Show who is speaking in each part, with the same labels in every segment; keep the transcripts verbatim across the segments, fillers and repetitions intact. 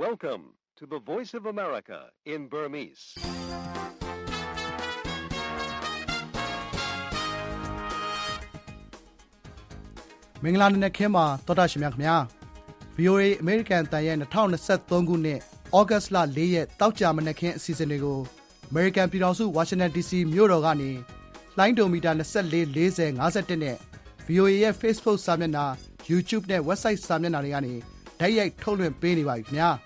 Speaker 1: Welcome to the Voice of America in Burmese.
Speaker 2: ။မင်္ဂလာနေ့ခင်မှာတော်တာရှင်များခင်ဗျာ ဗွီအိုအေ American တန်ရဲ့၂၀၂၃ခုနှစ်ဩဂတ်စ်လ၄ရက်တောက်ကြမနက်ခင်းအစီအစဉ်တွေကို American ပြည်ထောင်စု Washington ဒီ စီ မြို့တော်ကနေလိုင်းဒိုမီတာ၂၄ ၄၀ ၅၁နဲ့ ဗွီအိုအေ ရဲ့ Facebook စာမျက်နှာ YouTube နဲ့ Website စာမျက်နှာတွေကနေဓာတ်ရိုက်ထုတ်လွှင့်ပေးနေပါပြီခင်ဗျာ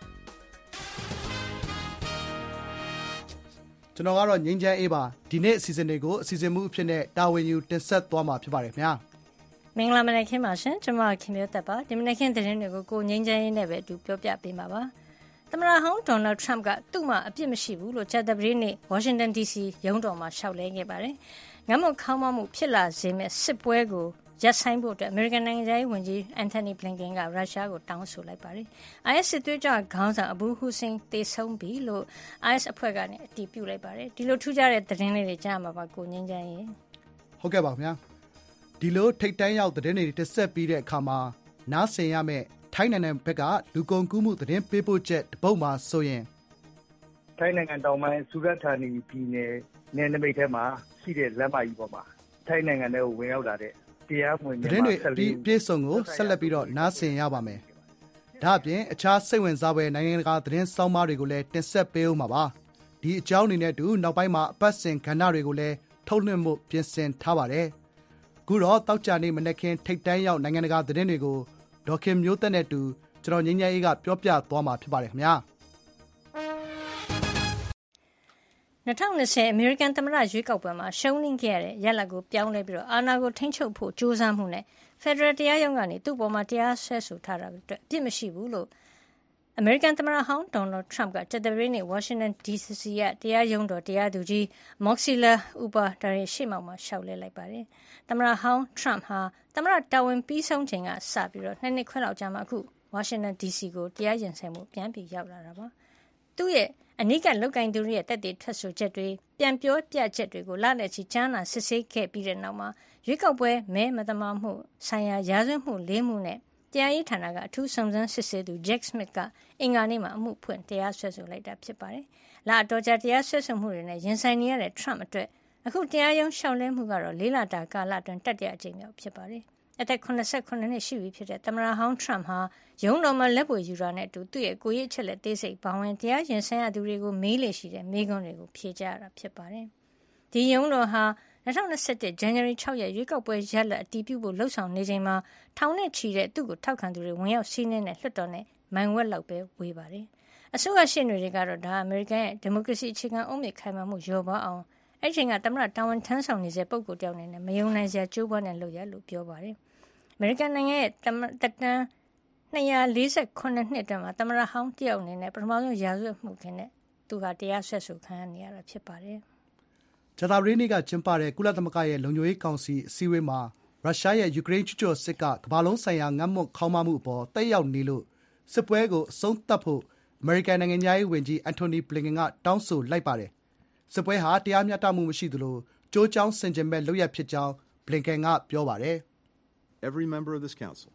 Speaker 2: ကျွန်တော်ကတော့ငြိမ်းချမ်းအေးပါဒီနေ့အစီအစဉ်တွေကိုအစီအစဉ်မှုအဖြစ်နဲ့တာဝန်ယူတင်ဆက်သွားမှာဖြစ်ပါတယ်ခင်ဗျာ
Speaker 3: မင်္ဂလာမနက်ခင်းပါရှင်ကျွန်မခင်မျိုးသက်ပါဒီမနက်ခင်းသတင်းတွေကိုကိုငြိမ်းချမ်းရေးနဲ့ပဲအတူပြောပြပေးမှာပါသမ္မတဟောင်းဒေါ်နယ်ထရမ့်ကသူ့မှာအပြစ်မရှိဘူးလို့ကြာသပတေးနေ့ဝါရှင်တန် ဒီ စီ ရုံးတော်မှာရှောက်လဲခဲ့ပါတယ်ငတ်မွတ်ခေါင်းမမှုဖြစ်လာစေမဲ့စစ်ပွဲကိုရပ်ဆိုင်းဖို့အတွက်အမေရိကန်နိုင်ငံသားဝန်ကြီးအန်ထိုနီဘလင်ကန်ကရုရှားကိုတောင်းဆိုလိုက်ပါတယ်။ အိုင် အက်စ် စစ်သွေးကြွခေါင်းဆောင်အဘူဟူစိန်သေဆုံးပြီလို့ အိုင် အက်စ် အဖွဲ့ကနေအတည်ပြုလိုက်ပါတယ်။ဒီလိုထူးခြားတဲ့သတင်းလေးတွေကြားမှာပါကိုငင်းချမ်းရေ
Speaker 2: ။ဟုတ်ကဲ့ပါခင်ဗျာ။ဒီလိုထိတ်တန်းရောက်သတင်းတွေတက်ဆက်ပြီးတဲ့အခါမှာနားဆင်ရမယ့်ထိုင်းနိုင်ငံဘက်ကလူကုန်ကူးမှုသတင်းပေးပို့ချက်တပုတ်မှာဆိုရင်
Speaker 4: ထိုင်းနိုင်ငံတောင်ပိုင်းဆူရတ်ဌာနီပြည်နယ်နယ်နိမိတ်ထဲမှာရှိတဲ့လမ်းမကြီးပေါ်မှာထိုင်းနိုင်ငံထဲကိုဝင်ရောက်လာတဲ့တရားမဝင်
Speaker 2: သတင်းတွေအပြည့်စုံကိုဆက်လက်ပြီးတော့နားဆင်ရပါမယ်။ဒါ့အပြင်အခြားစိတ်ဝင်စားဖွယ်နိုင်ငံတကာသတင်းစောင်းပါးတွေကိုလည်းတင်ဆက်ပေးဦးမှာပါ။ဒီအကြောင်းအနေနဲ့တူနောက်ပိုင်းမှာအပတ်စဉ်ကဏ္ဍတွေကိုလည်းထုတ်လွှင့်မှုပြင်ဆင်ထားပါတယ်။အခုတော့တောက်ကြနေမနေ့ကထိတ်တန်းရောက်နိုင်ငံတကာသတင်းတွေကိုဒေါခင်မျိုးသက်နဲ့တူကျွန်တော်ငင်းငယ်အေးကပြောပြသွားမှာဖြစ်ပါတယ်ခင်ဗျာ။
Speaker 3: ၂၀၂၀အမေရိကန်သမ္မတရွေးကောက်ပွဲမှာရှုံးနိမ့်ခဲ့ရတဲ့ရလဒ်ကိုပြောင်းလဲပြီးတော့အာဏာကိုထိန်းချုပ်ဖို့ကြိုးစားမှုနဲ့ဖက်ဒရယ်တရားရုံးကနေသူ့ပေါ်မှာတရားစွဲဆိုထားတာအတွက်အပြစ်မရှိဘူးလို့အမေရိကန်သမ္မတဟောင်းဒေါ်နယ်ထရမ့်ကကြာသပတေးနေ့ဝါရှင်တန် ဒီ စီ ရဲ့တရားရုံးတော်တရားသူကြီး Moxila Upadhyay ရှေ့မှောက်မှာရှောက်လဲလိုက်ပါတယ်။သမ္မတဟောင်းထရမ့်ဟာသမ္မတတာဝန်ပြီးဆုံးချိန်ကစပြီးတော့နှစ်နှစ်ခွဲလောက်ကြာမှအခုဝါရှင်တန် ဒီ စီ ကိုတရားရင်ဆိုင်မှုပြန်ပြီးရောက်လာတာပါ။သူ့ရဲ့အနိကလုတ်ကင်သူတွေရဲ့တက်တည်ထွက်ဆိုချက်တွေပြန်ပြောပြချက်တွေကိုလနဲ့ချီကြားနာစစ်ဆေးခဲ့ပြီးတဲ့နောက်မှာရွေးကောက်ပွဲမဲမသမာမှုဆိုင်ရာရာဇဝတ်မှုလေးမှုနဲ့တရားရေးဌာနကအထူးစုံစမ်းစစ်ဆေးသူ Jack Smith ကအင်္ဂါနေ့မှာအမှုဖွင့်တရားစွဲဆိုလိုက်တာဖြစ်ပါတယ်။လအတော်ကြာတရားစွဲဆိုမှုတွေနဲ့ရင်ဆိုင်နေရတဲ့ Trump အတွက်အခုတရားရုံးရှောက်လဲမှုကတော့လေးလတာကာလအတွင်းတတိယအကြိမ်မြောက်ဖြစ်ပါတယ်။အသက်၇၇နှစ်ရှိပြီဖြစ်တဲ့သမ္မတဟောင်း Trump ဟာရုံးတော်မှာလက်ပွေယူတာနဲ့အတူသူ့ရဲ့ကိုယ်ရေးအချက်လက်သေးစိတ်ဘောင်းဝင်တရားရင်ဆိုင်ရသူတွေကိုမေးလေရှိတဲ့မေးခွန်းတွေကိုဖြေကြားရတာဖြစ်ပါတယ်။ဒီရုံးတော်ဟာ၂၀၂၁ ဇန်နဝါရီ၆ရက်ရွေးကောက်ပွဲရလဒ်အတည်ပြုဖို့လှုံ့ဆော်နေချိန်မှာထောင်နဲ့ချီတဲ့သူ့ကိုထောက်ခံသူတွေဝင်ရောက်စီးနင်းတဲ့လွှတ်တော်နဲ့မိုင်ဝက်လောက်ပဲဝေးပါတယ်။အစိုးရရှေ့နေတွေကတော့ဒါအမေရိကန်ရဲ့ဒီမိုကရေစီအခြေခံအုတ်မြစ်ခိုင်မာမှုလျော့ပါအောင်အဲ့ချိန်ကသမ္မတတာဝန်ထမ်းဆောင်နေတဲ့ပုဂ္ဂိုလ်တယောက်အနေနဲ့မယုံနိုင်စရာကြိုးပမ်းတဲ့လုပ်ရလို့ပြောပါတယ်။အမေရိကန်နိုင်ငံရဲ့တက်တန်း၂၄၇နှစ်အတွင်းမှာသမ္မတဟောင်းတယောက်အနေနဲ့ပထမဆုံးရာဇဝတ်မှုခင်နဲ့သူဟာတရားစွဲဆိုခံရနေရတာဖြစ်ပါတယ်
Speaker 2: ။ကြာသပတေးနေ့ကကျင်းပတဲ့ကုလသမဂ္ဂရဲ့လုံခြုံရေးကောင်စီအစည်းအဝေးမှာရုရှားရဲ့ယူကရိန်းကျူးကျော်စစ်ကကမ္ဘာလုံးဆိုင်ရာငတ်မွတ်ခေါင်းပါမှုအပေါ်တက်ရောက်နေလို့စစ်ပွဲကိုအဆုံးသတ်ဖို့အမေရိကန်နိုင်ငံသားရေးဝန်ကြီးအန်တိုနီဘလင်ကန်ကတောင်းဆိုလိုက်ပါတယ်။စစ်ပွဲဟာတရားမျှတမှုမရှိသလိုကြိုးကြောင်းဆင်ခြင်မဲ့လုပ်ရဖြစ်ကြောင်းဘလင်ကန်ကပြောပါတယ်။
Speaker 5: Every member of this council,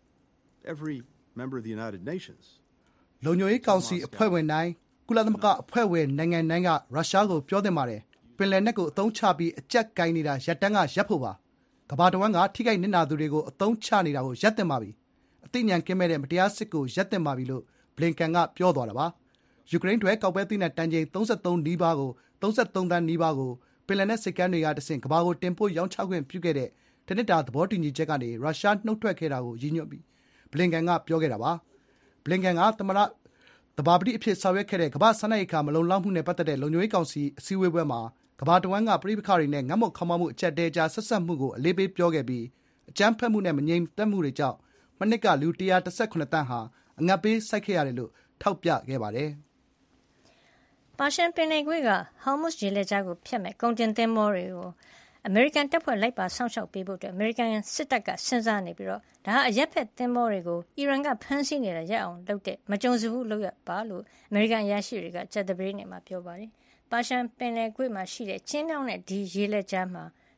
Speaker 5: every member of the United Nations
Speaker 2: လုံခြုံရေးကောင်စီအဖွဲ့ဝင်တိုင်းကုလသမဂ္ဂအဖွဲ့ဝင်နိုင်ငံတိုင်းကရုရှားကိုပြောသင့်ပါတယ်ပင်လယ်နက်ကိုအသုံးချပြီးအကြက်ကိုင်းနေတာရပ်တန်းကရပ်ဖို့ပါကမ္ဘာတဝန်းကထိခိုက်နစ်နာသူတွေကိုအသုံးချနေတာကိုရပ်သင့်ပါပြီအသိဉာဏ်ကင်းမဲ့တဲ့မတရားစစ်ကိုရပ်သင့်ပါပြီလို့ဘလင်ကန်ကပြောသွားတာပါယူကရိန်းတွေကောက်ပွဲသီးနှံတန်ချိန်၃၃နီးပါးကို၃၃သန်းနီးပါးကိုပင်လယ်နက်စစ်ကမ်းတွေကတဆင့်ကမ္ဘာကိုတင်ပို့ရောင်းချခွင့်ပြုခဲ့တဲ့တနစ်တာသဘောတူညီချက်ကနေရုရှားနှုတ်ထွက်ခဲ့တာကိုရည်ညွှန်းပြီးဘလင်ကန်ကပြောခဲ့တာပါဘလင်ကန်ကသမ္မတတဘာပတိအဖြစ်ဆောင်ရွက်ခဲ့တဲ့ကမ္ဘာစားနပ်ရိက္ခာမလုံလောက်မှုနဲ့ပတ်သက်တဲ့လုံခြုံရေးကောင်စီအစည်းအဝေးပွဲမှာကမ္ဘာတဝန်းကပြည်ပခါတွေနဲ့ငတ်မွတ်ခေါင်းပါမှုအကျပ်တဲကြားဆက်ဆက်မှုကိုအလေးပေးပြောခဲ့ပြီးအကြမ်းဖက်မှုနဲ့မငြိမ်သက်မှုတွေကြောင့်မနစ်ကလူ၁၁၇တန်းဟာအငတ်ပေးစိုက်ခဲ့ရတယ်လို့ထောက်ပြခဲ့ပါတယ်
Speaker 3: ။ပါရှန်ပင်လယ်ကွေ့ကဟောင်မုစ်ရေလက်ကြားကိုဖျက်မဲ့ကုန်တင်သင်္ဘောတွေကိုအမေရိကန်တပ်ဖွဲ့လိုက်ပါစောင့်ရှောက်ပေးဖို့အတွက်အမေရိကန်စစ်တပ်ကစဉ်းစားနေပြီးတော့ဒါဟာအရက်ဖက်သင်္ဘောတွေကိုအီရန်ကဖမ်းဆီးနေတာရအောင်လုပ်တဲ့မကြုံစဘူးလုပ်ရပါလို့အမေရိကန်အရာရှိတွေကကြာသပတေးနေ့မှာပြောပါတယ်။ပါရှန်ပင်လယ်ကွေ့မှာရှိတဲ့ချင်းမြောင်းတဲ့ဒီရေလက်ကြားမှာ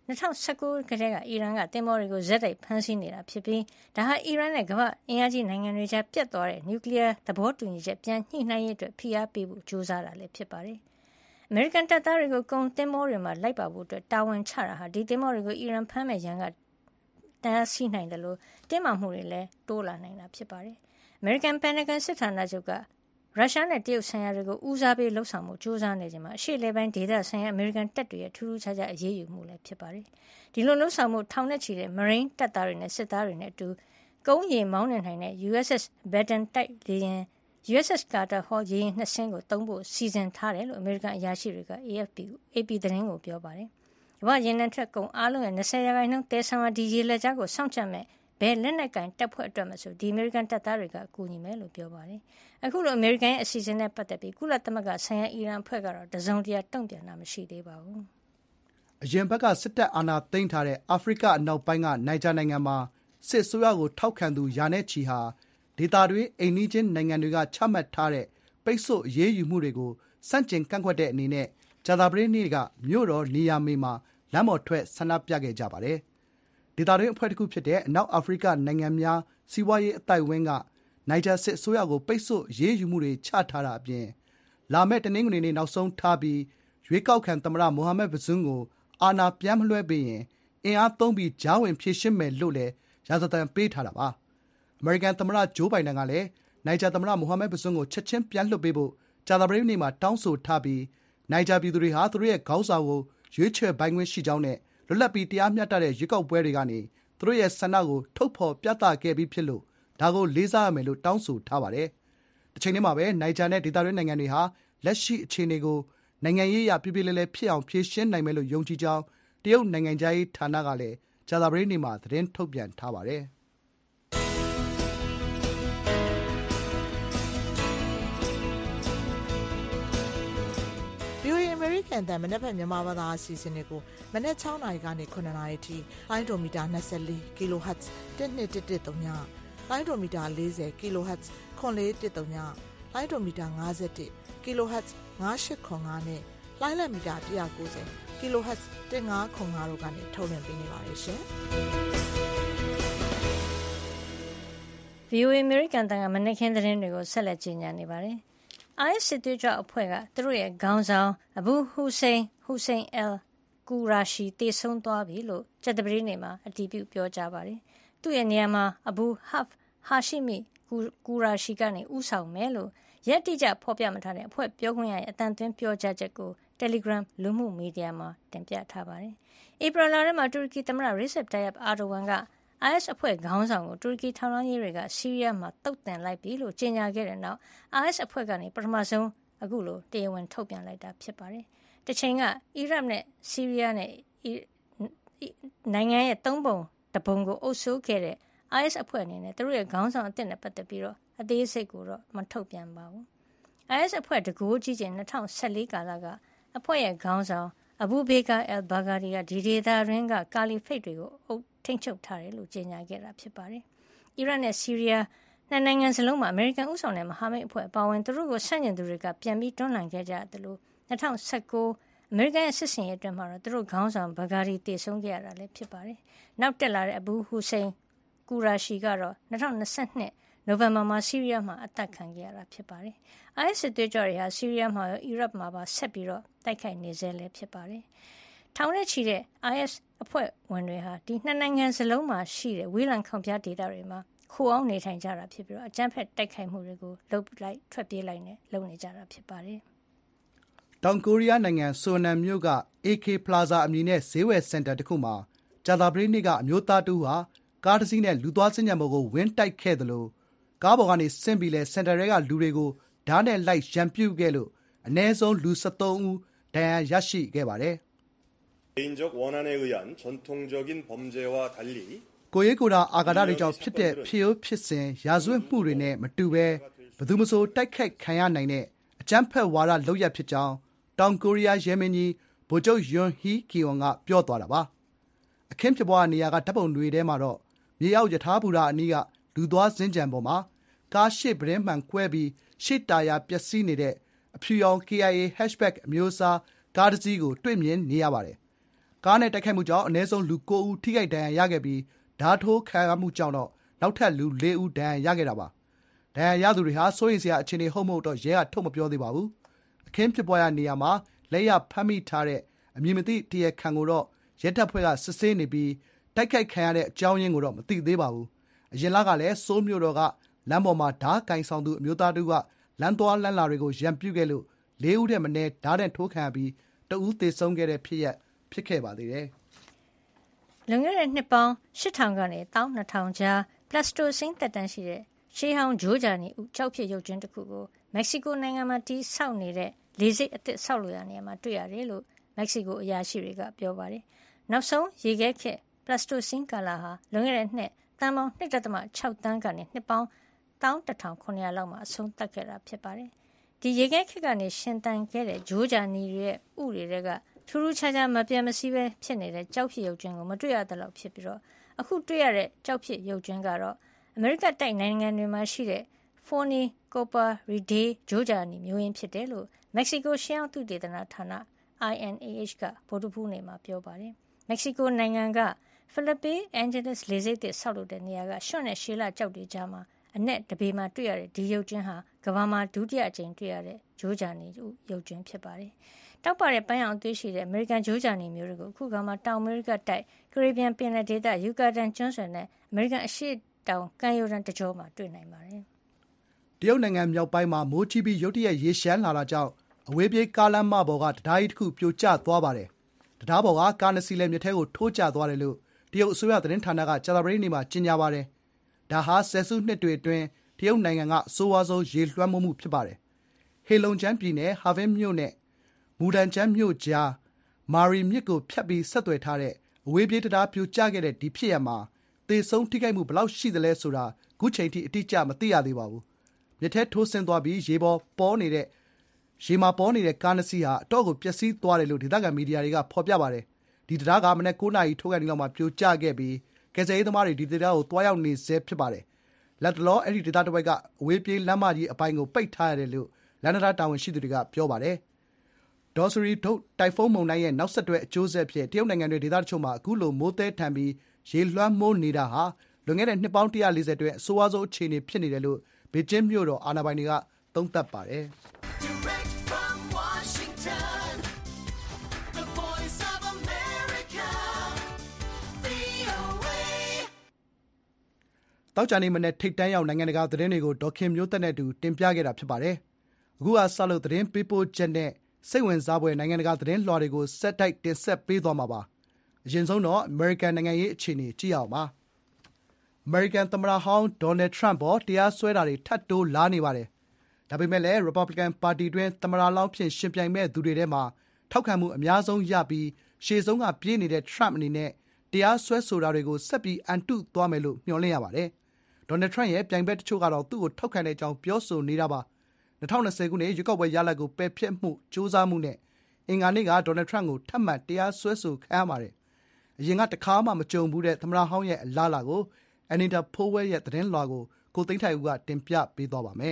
Speaker 3: ၂၀၁၉ ကတည်းကအီရန်ကသင်္ဘောတွေကိုဇက်တိုက်ဖမ်းဆီးနေတာဖြစ်ပြီးဒါဟာအီရန်နဲ့ကမ္ဘာ့အင်အားကြီးနိုင်ငံတွေကြားပြတ်သွားတဲ့နျူကလ িয়ার သဘောတူညီချက်ပြန်ညှိနှိုင်းရေးအတွက်ဖိအားပေးဖို့ကြိုးစားတာလည်းဖြစ်ပါတယ်။အမေရိကန်တပ်သားတွေကိုကုန်သင်္ဘောတွေမှာလိုက်ပါဖို့အတွက်တာဝန်ချတာဟာဒီသင်္ဘောတွေကိုအီရန်ဖမ်းမဲ့ရန်ကတားဆီးနိုင်တယ်လို့တင်းမာမှုတွေလည်းတိုးလာနိုင်တာဖြစ်ပါတယ်။အမေရိကန်ပန်တဂွန်စစ်ဌာနချုပ်ကရုရှားနဲ့တရုတ်ဆိုင်ရာတွေကိုဦးစားပေးလှုပ်ဆောင်မှုစ조사နေချိန်မှာအရှေ့လေပိုင်းဒေသဆိုင်ရာအမေရိကန်တပ်တွေရဲ့ထူးထူးခြားခြားအရေးယူမှုလည်းဖြစ်ပါတယ်။ဒီလိုလှုပ်ဆောင်မှုထောင်နဲ့ချီတဲ့ Marine တပ်သားတွေနဲ့စစ်သားတွေနဲ့အတူကုန်းရေမောင်းနေနိုင်တဲ့ ယူ အက်စ် အက်စ် Baton တိုက်လေယာဉ် ယူ အက်စ် အက်စ် Carter Hall ရေယာဉ်နှစ်စင်းကိုသုံးဖို့စီစဉ်ထားတယ်လို့အမေရိကန်အရာရှိတွေက အေ အက်ဖ် ပီ အေပီ သတင်းကိုပြောပါတယ်။ကမ္ဘာ့ရေနံထွက်ကုန်အားလုံးရဲ့၂၀ရာခိုင်နှုန်းတည်ဆောင်ရာဒီရေလက်ကြားကိုစောင့်ကြပ်မဲ့ဘယ်လက်နက်ကင်တပ်ဖွဲ့အတွက်မှဆိုဒီအမေရိကန်တပ်သားတွေကအကူအညီမယ်လို့ပြောပါတယ်။အခုလိုအမေရိကန်ရဲ့အစီအစဉ်နဲ့ပတ်သက်ပြီးကုလသမဂ္ဂဆိုင်ရာအီရန်အဖွဲ့ကတော့တစုံတရာတုံ့ပြန်တာမရှိသေးပါဘူး
Speaker 2: ။အရင်ဘက်ကစစ်တပ်အာဏာသိမ်းထားတဲ့အာဖရိကအနောက်ပိုင်းကနိုင်ဂျာနိုင်ငံမှာစစ်အစိုးရကိုထောက်ခံသူရာနဲ့ချီဟာဒေသတွင်းအိမ်နီးချင်းနိုင်ငံတွေကချမှတ်ထားတဲ့ပိတ်ဆို့အရေးယူမှုတွေကိုစန့်ကျင်ကန့်ကွက်တဲ့အနေနဲ့ကြာသပတေးနေ့ကမြို့တော်နီယာမေမှာလမ်းပေါ်ထွက်ဆန္ဒပြခဲ့ကြပါတယ်။ဒေသတွင်းအဖွဲ့တစ်ခုဖြစ်တဲ့အနောက်အာဖရိကနိုင်ငံများစီးပွားရေးအသိုက်အဝန်းကနိုင်ဂျာစစ်အစိုးရကိုပိတ်ဆို့အရေးယူမှုတွေချထားတာအပြင်လာမယ့်တနင်္ဂနွေနေ့နောက်ဆုံးထားပြီးရွေးကောက်ခံသမ္မတမိုဟာမက်ဘဇွန်းကိုအာဏာပြန်မလွှဲပေးရင်အင်အားသုံးပြီးကြားဝင်ဖြေရှင်းမယ်လို့လည်းရာဇသံပေးထားတာပါ။အမေရိကန်သမ္မတဂျိုးဘိုင်ဒန်ကလည်းနိုင်ဂျာသမ္မတမိုဟာမက်ဘဇွန်းကိုချက်ချင်းပြန်လွှတ်ပေးဖို့ကြာသပတေးနေ့မှာတောင်းဆိုထားပြီးနိုင်ဂျာပြည်သူတွေဟာသူတို့ရဲ့ခေါင်းဆောင်ကိုရွေးချယ်ပိုင်ခွင့်ရှိကြောင်းနဲ့လွတ်လပ်ပြီးတရားမျှတတဲ့ရွေးကောက်ပွဲတွေကနေသူတို့ရဲ့ဆန္ဒကိုထုတ်ဖော်ပြသခဲ့ပြီးဖြစ်လို့ဒါကိုလေးစားရမယ်လို့တောင်းဆိုထားပါတယ်။တစ်ချိန်တည်းမှာပဲနိုင်ဂျာနဲ့ဒေသတွင်းနိုင်ငံတွေဟာလက်ရှိအခြေအနေကိုနိုင်ငံရေးအရပြည့်ပြည့်လဲလဲဖြစ်အောင်ဖြေရှင်းနိုင်မယ်လို့ယုံကြည်ကြောင်းတရုတ်နိုင်ငံသားရေးဌာနကလည်းကြာသပတေးနေ့မှာသတင်းထုတ်ပြန်ထားပါတယ်။
Speaker 6: ဗီအိုအေ American အသံမနက်ဖြန်မြန်မာဘာသာအစီအစဉ်တွေကိုမနက်၆နာရီကနေ၇နာရီထိလိုင်းဒိုမီတာ၂၄ kHz တစ်နှစ်တစ်တစ်သုံးညလိုင်းဒိုမီတာ၄၀ kHz ခွန်လေးတစ်သုံးညလိုင်းဒိုမီတာ၅၁ kHz ၅၈ခွန်၅နဲ့လိုင်းလက်မီတာ၁၉၀ kHz ၁၅ခွန်၅တို့ကနေထုတ်လွှင့်ပေးနေပါတယ်ရှင်။
Speaker 3: ဗီအိုအေ American တန်ကမနက်ခင်းသတင်းတွေကိုဆက်လက်ကြီးညာနေပါတယ်။ အိုင်အက်စ်စစ်သွေးကြွအဖွဲ့ကသူတို့ရဲ့ခေါင်းဆောင်အဘူဟူစိန်ဟူစိန်အယ်ကူရာရှီတေဆုံးသွားပြီလို့ကြာသပတေးနေ့မှာအတည်ပြုပြောကြားပါတယ်။သူ့ရဲ့နေရာမှာအဘူဟဖ်ဟာရှိမီကူရာရှီကနေဦးဆောင်မယ်လို့ရက်တိကျဖော်ပြမထားတဲ့အဖွဲ့ပြောခွင့်ရရဲ့အတန်သွင်းပြောကြားချက်ကို Telegram လူမှုမီဒီယာမှာတင်ပြထားပါတယ်။ဧပြီလထဲမှာတူရကီသမ္မတရီဆက်တိုင်ယပ်အာဒိုဝမ်ကအိုင်အက်စ်အဖွဲ့ခေါင်းဆောင်ကိုတူရကီထောက်လှမ်းရေးတွေကဆီးရီးယားမှာတုတ်တင်လိုက်ပြီလို့ကြေညာခဲ့တဲ့နောက်အိုင်အက်စ်အဖွဲ့ကနေပထမဆုံးအခုလိုတရားဝင်ထုတ်ပြန်လိုက်တာဖြစ်ပါတယ်။တစ်ချိန်ကအီရတ်နဲ့ဆီးရီးယားနဲ့နိုင်ငံရဲ့သုံးပုံတစ်ပုံကိုအုပ်စိုးခဲ့တဲ့အိုင်အက်စ်အဖွဲ့အနေနဲ့သူတို့ရဲ့ခေါင်းဆောင်အသစ်နဲ့ပတ်သက်ပြီးတော့အသေးစိတ်ကိုတော့မထုတ်ပြန်ပါဘူး။ အိုင်အက်စ်အဖွဲ့တကိုးကြီးချိန်၂၀၁၄ကာလကအဖွဲ့ရဲ့ခေါင်းဆောင်အဘူဘေကာအယ်ဘာဂါဒီကဒီဒေသရင်းကကာလီဖိတ်တွေကိုအုပ်ထိန်းချုပ်ထားတယ်လို့ကြေညာခဲ့တာဖြစ်ပါတယ်။အီရတ်နဲ့ဆီးရီးယားနှစ်နိုင်ငံစလုံးမှာအမေရိကန်ဦးဆောင်တဲ့မဟာမိတ်အဖွဲ့အပါအဝင်သူတို့ကိုဆန့်ကျင်သူတွေကပြန်ပြီးတွန်းလှန်ခဲ့ကြတယ်လို့၂၀၁၉အမေရိကန်ရဲ့စစ်စင်ရေးအတွင်းမှာတော့သူတို့ခေါင်းဆောင်ဘာဂါဒီတည်ဆုံးခဲ့ရတာလည်းဖြစ်ပါတယ်။နောက်တက်လာတဲ့အဘူဟူစိန်ကူရာရှီကတော့၂၀၂၂နိုဝင်ဘာမှာဆီးရီးယားမှာအသက်ခံခဲ့ရတာဖြစ်ပါတယ်။ အိုင်အက်စ်စစ်သွေးကြွတွေဟာဆီးရီးယားမှာရောအီရတ်မှာပါဆက်ပြီးတော့တိုက်ခိုက်နေဆဲလည်းဖြစ်ပါတယ်။ထောင်နဲ့ချီတဲ့ အိုင်အက်စ်အဖွဲ့ဝင်တွေဟာဒီနှစ်နိုင်ငံစလုံးမှာရှိတဲ့ဝေးလံခေါင်ဖျားဒေသတွေမှာခိုအောင်နေထိုင်ကြတာဖြစ်ပြီးတော့အကြမ်းဖက်တိုက်ခိုက်မှုတွေကိုလုပ်လိုက်ထွက်ပြေးလိုက်နဲ့လုပ်နေကြတာဖြစ်ပါတယ်
Speaker 2: ။တောင်ကိုရီးယားနိုင်ငံဆိုနန်မြို့က အေ ကေ Plaza အမည်နဲ့ဈေးဝယ်စင်တာတစ်ခုမှာကြာသပတေးနေ့ကအမျိုးသားတူဟာကားတစ်စီးနဲ့လူသွားစင်ကြံပေါ်ကိုဝင်းတိုက်ခဲ့တယ်လို့ကားပေါ်ကနေဆင်းပြီးလဲစင်တာတွေကလူတွေကိုဓာတ်နဲ့လိုက်ရန်ပြုတ်ခဲ့လို့အနည်းဆုံးလူ၁၃ဦးဒဏ်ရာရရှိခဲ့ပါတယ်။
Speaker 7: 개인적 원한에 의한 전통적인 범죄와 달리
Speaker 2: ကိုရေးကိုတာအာဃာတတွေကြောင့်ဖြစ်တဲ့ဖြစ်ရိုးဖြစ်စဉ်ရာဇဝတ်မှုတွေနဲ့မတူဘဲဘယ်သူမှစိုးတိုက်ခိုက်ခံရနိုင်တဲ့အကြမ်းဖက်ဝါဒလုပ်ရဖြစ်ကြောင်းတောင်ကိုရီးယားရဲမင်းကြီးဗိုလ်ချုပ်ယွန်ဟီကီယွန်ကပြောသွားတာပါ။အခင်းဖြစ်ပွားနေရာကဓာတ်ပုံတွေထဲမှာတော့မြေအောက်ယထာဘူရာအနီးကလူသွားစင်ကြံပေါ်မှာကားရှေ့ပရင်မှန်ကွဲပြီးရှေ့တာယာပျက်စီးနေတဲ့အဖြူရောင် ကေ အိုင် အေ hatchback အမျိုးအစားကားတစ်စီးကိုတွေ့မြင်နေရပါတယ်။ကားနဲ့တိုက်ခိုက်မှုကြောင့်အနည်းဆုံးလူကိုးဦးထိခိုက်ဒဏ်ရာရခဲ့ပြီးဓားထိုးခံရမှုကြောင့်တော့နောက်ထပ်လူလေးဦးဒဏ်ရာရခဲ့တာပါဒဏ်ရာရသူတွေဟာစိုးရိမ်စရာအခြေအနေဟုတ်မဟုတ်တော့ရဲကထုတ်မပြောသေးပါဘူးအခင်းဖြစ်ပွားရာနေရာမှာလက်ရဖမ်းမိထားတဲ့အမည်မသိတရားခံကိုတော့ရဲတပ်ဖွဲ့ကစစ်ဆေးနေပြီးတိုက်ခိုက်ခံရတဲ့အကြောင်းရင်းကိုတော့မသိသေးပါဘူးအရင်လကလည်းစိုးမြို့တော်ကလမ်းပေါ်မှာဓားကင်ဆောင်သူအမျိုးသားတို့ကလမ်းသွားလမ်းလာတွေကိုရန်ပြုခဲ့လို့လေးဦးထက်မနည်းဓားနဲ့ထိုးခံရပြီးတဦးသေဆုံးခဲ့တဲ့ဖြစ်ရဖြစ်ခဲ့ပါသေးတယ်
Speaker 3: လွန်ခဲ့တဲ့နှစ်ပေါင်းရှစ်ထောင်ကနေတစ်နှစ်ထောင်ကြားပလတ်စတိုစင်းတက်တန်းရှိတဲ့ရှေးဟောင်းဂျိုးဂျာနီဦးကြောက်ဖြစ်ရုပ်ကျွန်းတစ်ခုကိုမက္ကဆီကိုနိုင်ငံမှာတီးဆောက်နေတဲ့လေဆိပ်အသစ်ဆောက်လို့ရနေရာမှာတွေ့ရတယ်လို့မက္ကဆီကိုအရာရှိတွေကပြောပါတယ်နောက်ဆုံးရေခဲခေတ်ပလတ်စတိုစင်းကာလာဟာလွန်ခဲ့တဲ့နှစ်တန်ပေါင်း နှစ် ဒသမ ခြောက်တန်းကနေနှစ်ပေါင်းတစ်သောင်းတစ်ထောင်ခုနှစ်ရာလောက်မှာအဆုံးသတ်ခဲ့တာဖြစ်ပါတယ်ဒီရေခဲခေတ်ကနေရှင်သန်ခဲ့တဲ့ဂျိုးဂျာနီရဲ့ဥတွေကထူးထူးခြားခြားမပြတ်မစည်းပဲဖြစ်နေတဲ့ကြောက်ဖြစ်ရုပ်ကျွန်းကိုမတွေ့ရတဲ့လောက်ဖြစ်ပြီးတော့အခုတွေ့ရတဲ့ကြောက်ဖြစ်ရုပ်ကျွန်းကတော့အမေရိကတိုက်နိုင်ငံတွေမှာရှိတဲ့ Forney Copper Riday ဂျိုးဂျာနီမျိုးရင်းဖြစ်တယ်လို့မက္ကဆီကိုရှေးဟောင်းသုတေသနဌာန I N A H ကဗုဒ္ဓဟူးနေ့မှာပြောပါတယ်မက္ကဆီကိုနိုင်ငံက Felipe Angeles လေဆိပ်သစ်ဆောက်လုပ်တဲ့နေရာကရွှံ့နဲ့ရှေးလကြောက်တွေကြားမှာအနက်တပေမှာတွေ့ရတဲ့ဒီရုပ်ကျွန်းဟာကမ္ဘာမှာဒုတိယအကြိမ်တွေ့ရတဲ့ဂျိုးဂျာနီရုပ်ကျွန်းဖြစ်ပါတယ်တောက်ပတဲ့ပန်းရောင်အသွေးရှိတဲ့အမေရိကန်ဂျိုးဂျာနီမျိုးတွေကိုအခုကမှတောင်အမေရိကတိုက်ကရေဘီယန်ပင်လယ်ဒေသယူကာတန်ကျွန်းဆွယ်နဲ့အမေရိကန်အရှေ့တောင်ကမ်းရိုးတန်းတကြောမှာတွေ့နိုင်ပါတယ်
Speaker 2: တရုတ်နိုင်ငံမြောက်ပိုင်းမှာမိုးကြီးပြီးရုတ်တရက်ရေရှမ်းလာတာကြောင့်အဝေးပြေးကားလမ်းမပေါ်ကတရားကြီးတစ်ခုပြိုကျသွားပါတယ်တရားပေါ်ကကားနှစ်စီးလည်းမြစ်ထဲကိုထိုးကျသွားတယ်လို့တရုတ်အစိုးရသတင်းဌာနကကြာသပတေးနေ့မှာကြေညာပါတယ်ဒါဟာဆယ်စုနှစ်တွေအတွင်းတရုတ်နိုင်ငံကအဆိုးဝါးဆုံးရေလွှမ်းမိုးမှုဖြစ်ပါတယ်ဟေလုံကျန်းပြည်နယ်ဟာဗင်းမြို့နဲ့မူဒန်ကျန်းမြို့ကြားမာရီမြစ်ကိုဖြတ်ပြီးဆက်သွယ်ထားတဲ့အဝေးပြေးတရားပြိုကျခဲ့တဲ့ဒီဖြစ်ရမှာသေဆုံးထိခိုက်မှုဘယ်လောက်ရှိသလဲဆိုတာခုချိန်ထိအတိအကျမသိရသေးပါဘူးမြစ်ထဲထိုးဆင်းသွားပြီးရေပေါ်ပေါ်နေတဲ့ရေမှာပေါ်နေတဲ့ကားနှစ်စီးဟာအတော့ကိုပျက်စီးသွားတယ်လို့ဒေသခံမီဒီယာတွေကဖော်ပြပါတယ်ဒီတရားကမနေ့9နာရီထိုးကန်ဒီလောက်မှာပြိုကျခဲ့ပြီးကယ်ဆယ်ရေးသမားတွေဒီတရားကိုတွားရောက်နေဆဲဖြစ်ပါတယ်လက်တလောအဲ့ဒီဒေသတစ်ဝိုက်ကအဝေးပြေးလမ်းမကြီးအပိုင်းကိုပိတ်ထားရတယ်လို့လန်ဒတာတာဝန်ရှိသူတွေကပြောပါတယ်ဒေါ်စရီဒုတ်တိုင်ဖုန်းမုန်တိုင်းရဲ့နောက်ဆက်တွဲအကျိုးဆက်ဖြစ်တရုတ်နိုင်ငံတွေဒေသတချို့မှာအခုလိုမိုးသဲထန်ပြီးရေလွှမ်းမိုးနေတာဟာလွန်ခဲ့တဲ့နှစ်ပေါင်းone hundred fortyအတွင်းအဆိုးအဆုံးအခြေအနေဖြစ်နေတယ်လို့ဘေကျင်းမြို့တော်အာဏာပိုင်တွေကသုံးသပ်ပါတယ်တောက်ကြနေမနေ့ထိတ်တန်းရောက်နိုင်ငံတကာသတင်းတွေကိုဒေါခင်မျိုးသက်နဲ့တူတင်ပြခဲ့တာဖြစ်ပါတယ်အခုကစလို့သတင်းပေးပို့ချက်နဲ့စိတ်ဝင်စားဖွယ်နိုင်ငံတကာသတင်းလွှာတွေကိုစက်တိုက်တင်ဆက်ပေးသွားမှာပါအရင်ဆုံးတော့ American နိုင်ငံရေးအခြေအနေကြည့်အောင်ပါ American သမ္မတဟောင်း Donald Trump ပေါ်တရားစွဲတာတွေထပ်တိုးလာနေပါတယ်ဒါပေမဲ့လည်း Republican ပါတီတွင်သမ္မတလောင်းဖြစ်ရှင်ပြိုင်မဲ့သူတွေထဲမှာထောက်ခံမှုအများဆုံးရပြီးရှေ့ဆုံးကပြေးနေတဲ့ Trump အနေနဲ့တရားစွဲဆိုတာတွေကိုဆက်ပြီးအန်တုသွားမယ်လို့မျှော်လင့်ရပါတယ်Donald Trump ရဲ့ပြိုင်ဘက်တချို့ကတော့သူ့ကိုထောက်ခံတဲ့အကြောင်းပြောဆိုနေတာပါtwenty twentyခုနှစ်ရွေးကောက်ပွဲရလဒ်ကိုပယ်ဖျက်မှုစ조사မှုနဲ့အင်္ဂါနေ့က Donald Trump ကိုထပ်မံတရားစွဲဆိုခံရပါတယ်အရင်ကတခါမှမကြုံဘူးတဲ့သမ္မတဟောင်းရဲ့အလားအလာကို Anita Powell ရဲ့သတင်းလွှာကိုကိုသိန်းထိုင်ဦးကတင်ပြပေးသွားပါမယ်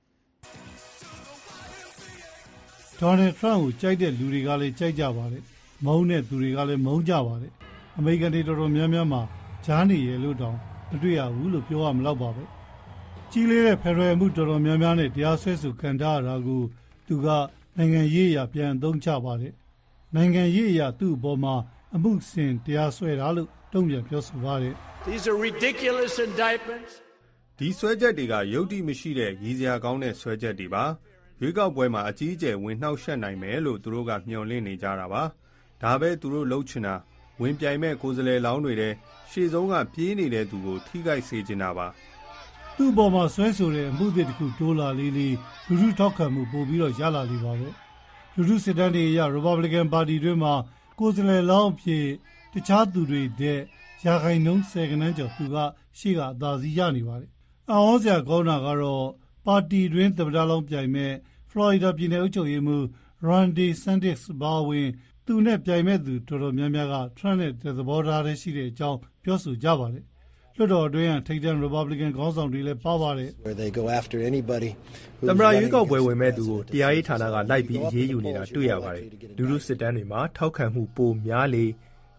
Speaker 8: Donald Trump ကိုကြိုက်တဲ့လူတွေကလည်းကြိုက်ကြပါတယ်မုန်းတဲ့သူတွေကလည်းမုန်းကြပါတယ်အမေရိကန်တွေတော်တော်များများမှာကြားနေရလို့တောင်မတွေ့ရဘူးလို့ပြောရမလောက်ပါပဲကြီးလေးတဲ့ဖက်ဒရယ်မှုတော်တော်များများနဲ့တရားစွဲဆိုခံထားရတာကိုသူကနိုင်ငံရေးအရာပြန်အသုံးချပါတယ်နိုင်ငံရေးအရာသူ့အပေါ်မှာအမှုဆင်တရားစွဲတာလို့တုံ့ပြန်ပြောဆိုပါတယ်
Speaker 9: These are ridiculous indictments
Speaker 10: ဒီစွဲချက်တွေကယုတ်တိမရှိတဲ့ရည်စရာကောင်းတဲ့စွဲချက်တွေပါရွေးကောက်ပွဲမှာအကြီးအကျယ်ဝင်နှောက်ယှက်နိုင်မယ်လို့သူတို့ကမျှော်လင့်နေကြတာပါဒါပဲသူတို့လှုပ်ချင်တာဝင်ပြိုင်မဲ့ကိုယ်စားလှယ်လောင်းတွေတဲ့ရှေ့ဆုံးကပြေးနေတဲ့သူကိုထိခိုက်စေချင်တာပါ
Speaker 8: သူ့ပေါ်မှာဆွဲဆိုတဲ့အမှုတွေတခုတိုးလာလေးလေးလူထုထောက်ခံမှုပို့ပြီးတော့ရလာလိမ့်ပါပဲလူထုစစ်တမ်းတွေအရ Republican ပါတီတွင်မှာကိုယ်စားလှယ်လောင်းအဖြစ်တခြားသူတွေတဲ့ရာခိုင်နှုန်းဆယ်ကနန်းကျော်သူကရှေ့ကအသာစီးရနေပါတယ်အဟောစရာကောင်းတာကတော့ပါတီတွင်သမ္မတလောင်းပြိုင်မဲ့ Florida ပြည်နယ်အုပ်ချုပ်ရေးမှူး Ron DeSantis ဘာဝင်သူနဲ့ပြိုင်မဲ့သူတော်တော်များများက Trump နဲ့သဘောထားတဲ့ရှိတဲ့အကြောင်းပြောဆိုကြပါတယ်လွှတ်တော်အတွင်းထိပ်တန်း Republican ခေါင်းဆောင်တွေလည်းပါပါတယ်
Speaker 11: သမ္မတရွေးကောက်ပွဲဝင်မဲ့သူကိုတရားရေးဌာနကလိုက်ပြီးအရေးယူနေတာတွေ့ရပါတယ်လူထုစစ်တမ်းတွေမှာထောက်ခံမှုပိုများလေ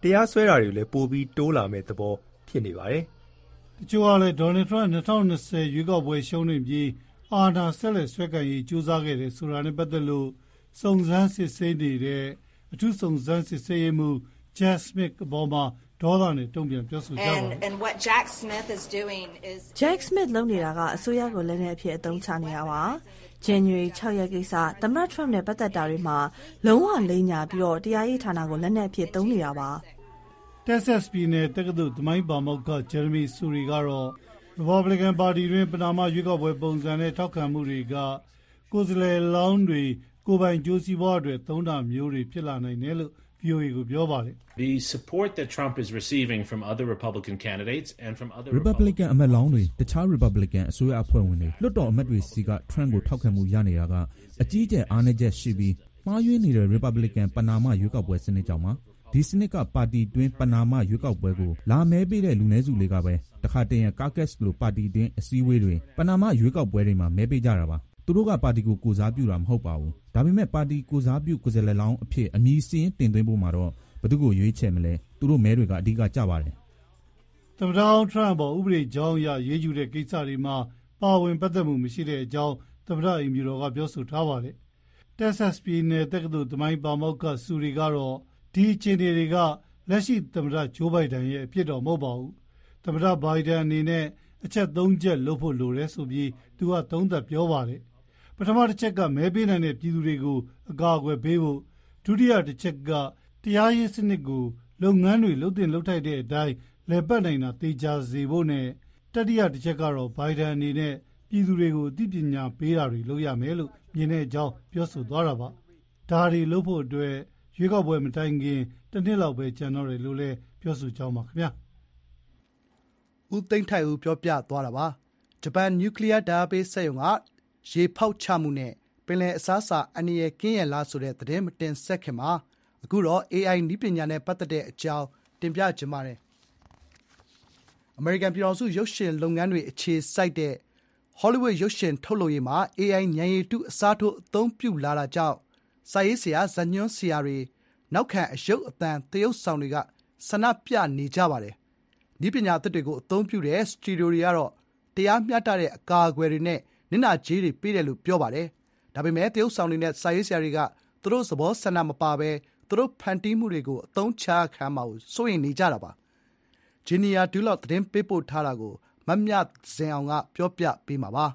Speaker 11: တရားစွဲတာတွေလည်းပိုပြီးတိုးလာမဲ့သဘောဖြစ်နေပါတယ်
Speaker 8: ။တချို့ကလည်းဒေါ်နယ်ထရန့်၂၀၂၀ရွေးကောက်ပွဲရှုံးနေပြီးအာဏာဆက်လက်ဆွဲကိုင်ရေးကြိုးစားခဲ့တယ်ဆိုတာနဲ့ပတ်သက်လို့စုံစမ်းစစ်ဆေးနေတဲ့အထူးစုံစမ်းစစ်ဆေးရေးမှူး Jack Smith အပေါ်မှာဒေါသနဲ့တုံ့ပြန်ပြောဆိုကြပါတယ်။
Speaker 12: And what Jack Smith is doing is
Speaker 13: Jack Smith လုပ်နေတာကအစိုးရကိုလည်းနဲ့အဖြစ်အသုံးချနေတာပါ။ January ၆ ရက်ကိစ္စသမ္မတ Trump နဲ့ပတ်သက်တာတွေမှာလုံးဝလိမ်ညာပြီးတော့တရားရေးဌာနကိုလက်နက်အဖြစ်သုံးနေတာပါ
Speaker 8: ။ Texas ပြည်နယ်တက္ကသိုလ်သမိုင်းပါမောက္ခ Jeremy Suri ကတော့ Republican ပါတီတွင်ပနာမရွေးကောက်ပွဲပုံစံနဲ့ထောက်ခံမှုတွေကကိုယ်စားလှယ်လောင်းတွေကိုယ်ပိုင်ကြိုးစီးပွားအတွက်သုံးတာမျိုးတွေဖြစ်လာနိုင်တယ်လို့ ဗွီအိုအေ ကိုပြောပါတယ်။
Speaker 14: The support that Trump is receiving from other Republican candidates and from other
Speaker 15: Republican အမတ်လောင်းတွေတခြား Republican အစိုးရအဖွဲ့ဝင်တွေလွှတ်တော်အမတ်တွေစီက Trump ကိုထောက်ခံမှုရနေတာကအကြီးအကျယ်အားနည်းချက်ရှိပြီးမှားယွင်းနေတဲ့ Republican ပနာမရွေးကောက်ပွဲစနစ်ကြောင့်ပါဒီစနစ်ကပါတီတွင်းပနာမရွေးကောက်ပွဲကိုလာမဲပေးတဲ့လူနည်းစုတွေကပဲတခါတည်းရန် caucus လို့ပါတီတွင်းအစည်းအဝေးတွေပနာမရွေးကောက်ပွဲတွေမှာမဲပေးကြတာပါသူတို့ကပါတီကိုကိုစားပြုတာမဟုတ်ပါဘူးဒါပေမဲ့ပါတီကိုစားပြုကိုယ်စားလှယ်လောင်းအဖြစ်အမည်စင်းတင်သွင်းဖို့မှာတော့ဘယ်သူကိုရွေးချယ်မလဲသူတို့မဲတွေကအဓိကကျပါတယ်
Speaker 8: သမ္မတအောင်ထရန့်ပေါ်ဥပဒေကြောင်းအရရေးယူတဲ့ကိစ္စတွေမှာပါဝင်ပတ်သက်မှုမရှိတဲ့အကြောင်းသမ္မတအိမ်ဖြူတော်ကပြောဆိုထားပါတယ် Texas ပြည်နယ်တက္ကသိုလ်သမိုင်းပါမောက္ခဆူရီကတော့ဒီအခြေအနေတွေကလက်ရှိသမ္မတဂျိုးဘိုင်ဒန်ရဲ့အဖြစ်တော်မဟုတ်ပါဘူးသမ္မတဘိုင်ဒန်အနေနဲ့အချက်သုံးချက်လုပ်ဖို့လိုတယ်ဆိုပြီးသူကသုံးသပ်ပြောပါတယ်ပထမတစ်ချက်ကမဲပေးနိုင်တဲ့ပြည်သူတွေကိုအကာအကွယ်ပေးဖို့ဒုတိယတစ်ချက်ကတရားရေးစနစ်ကိုလုပ်ငန်းတွေလုပ်တင်လုပ်ထိုက်တဲ့အတိုင်းလည်ပတ်နိုင်တာသေချာစေဖို့နဲ့တတိယတစ်ချက်ကတော့ဘိုင်ဒန်အနေနဲ့ပြည်သူတွေကိုအသိပညာပေးတာတွေလုပ်ရမယ်လို့မြင်တဲ့အကြောင်းပြောဆိုသွားတာပါဒါတွေလုပ်ဖို့အတွက်ရွေးကောက်ပွဲမတိုင်ခင်တစ်နှစ်လောက်ပဲကျန်တော့တယ်လို့လည်းပြောဆိုကြောင်းပါခင်ဗျာ
Speaker 2: ဦးသိန်းထိုက်ဦးပြောပြသွားတာပါဂျပန်နျူကလ িয়ার ဓာတ်ပေးစက်ရုံကရေဖောက်ချမှုနဲ့ပင်လယ်အစားအစာအန္တရာယ်ကင်းရလားဆိုတဲ့သတင်းမတင်ဆက်ခင်မှာအခုတော့ အေးအိုင် နည်းပညာနဲ့ပတ်သက်တဲ့အကြောင်းတင်ပြချင်ပါတယ်အမေရိကန်ပြည်ထောင်စုရုပ်ရှင်လုပ်ငန်းတွေအခြေစိုက်တဲ့ Hollywood ရုပ်ရှင်ထုတ်လုပ်ရေးမှာ အေးအိုင် ဉာဏ်ရည်တုအစားထိုးအသုံးပြုလာတာကြောင့်စာရေးဆရာဇာတ်ညွှန်းဆရာတွေနောက်ခံအယုတ်အသံသရုပ်ဆောင်တွေကဆန္ဒပြနေကြပါတယ်နည်းပညာအသစ်တွေကိုအသုံးပြုတဲ့စတူဒီယိုတွေကတော့တရားမျှတတဲ့အကာအကွယ်တွေနဲ့နင့်နာကြေးတွေပေးတယ်လို့ပြောပါတယ်ဒါပေမဲ့သရုပ်ဆောင်တွေနဲ့စာရေးဆရာတွေကသူတို့သဘောဆန္ဒမပါဘဲသူတို့ဖန်တီးမှုတွေကိုအသုံးချခံမှာကိုစိုးရိမ်နေကြတာပါဂျီနီယာဒူလော့သတင်းပေးပို့ထားတာကိုမမြဇင်အောင်ကပြောပြပေးမှာပါ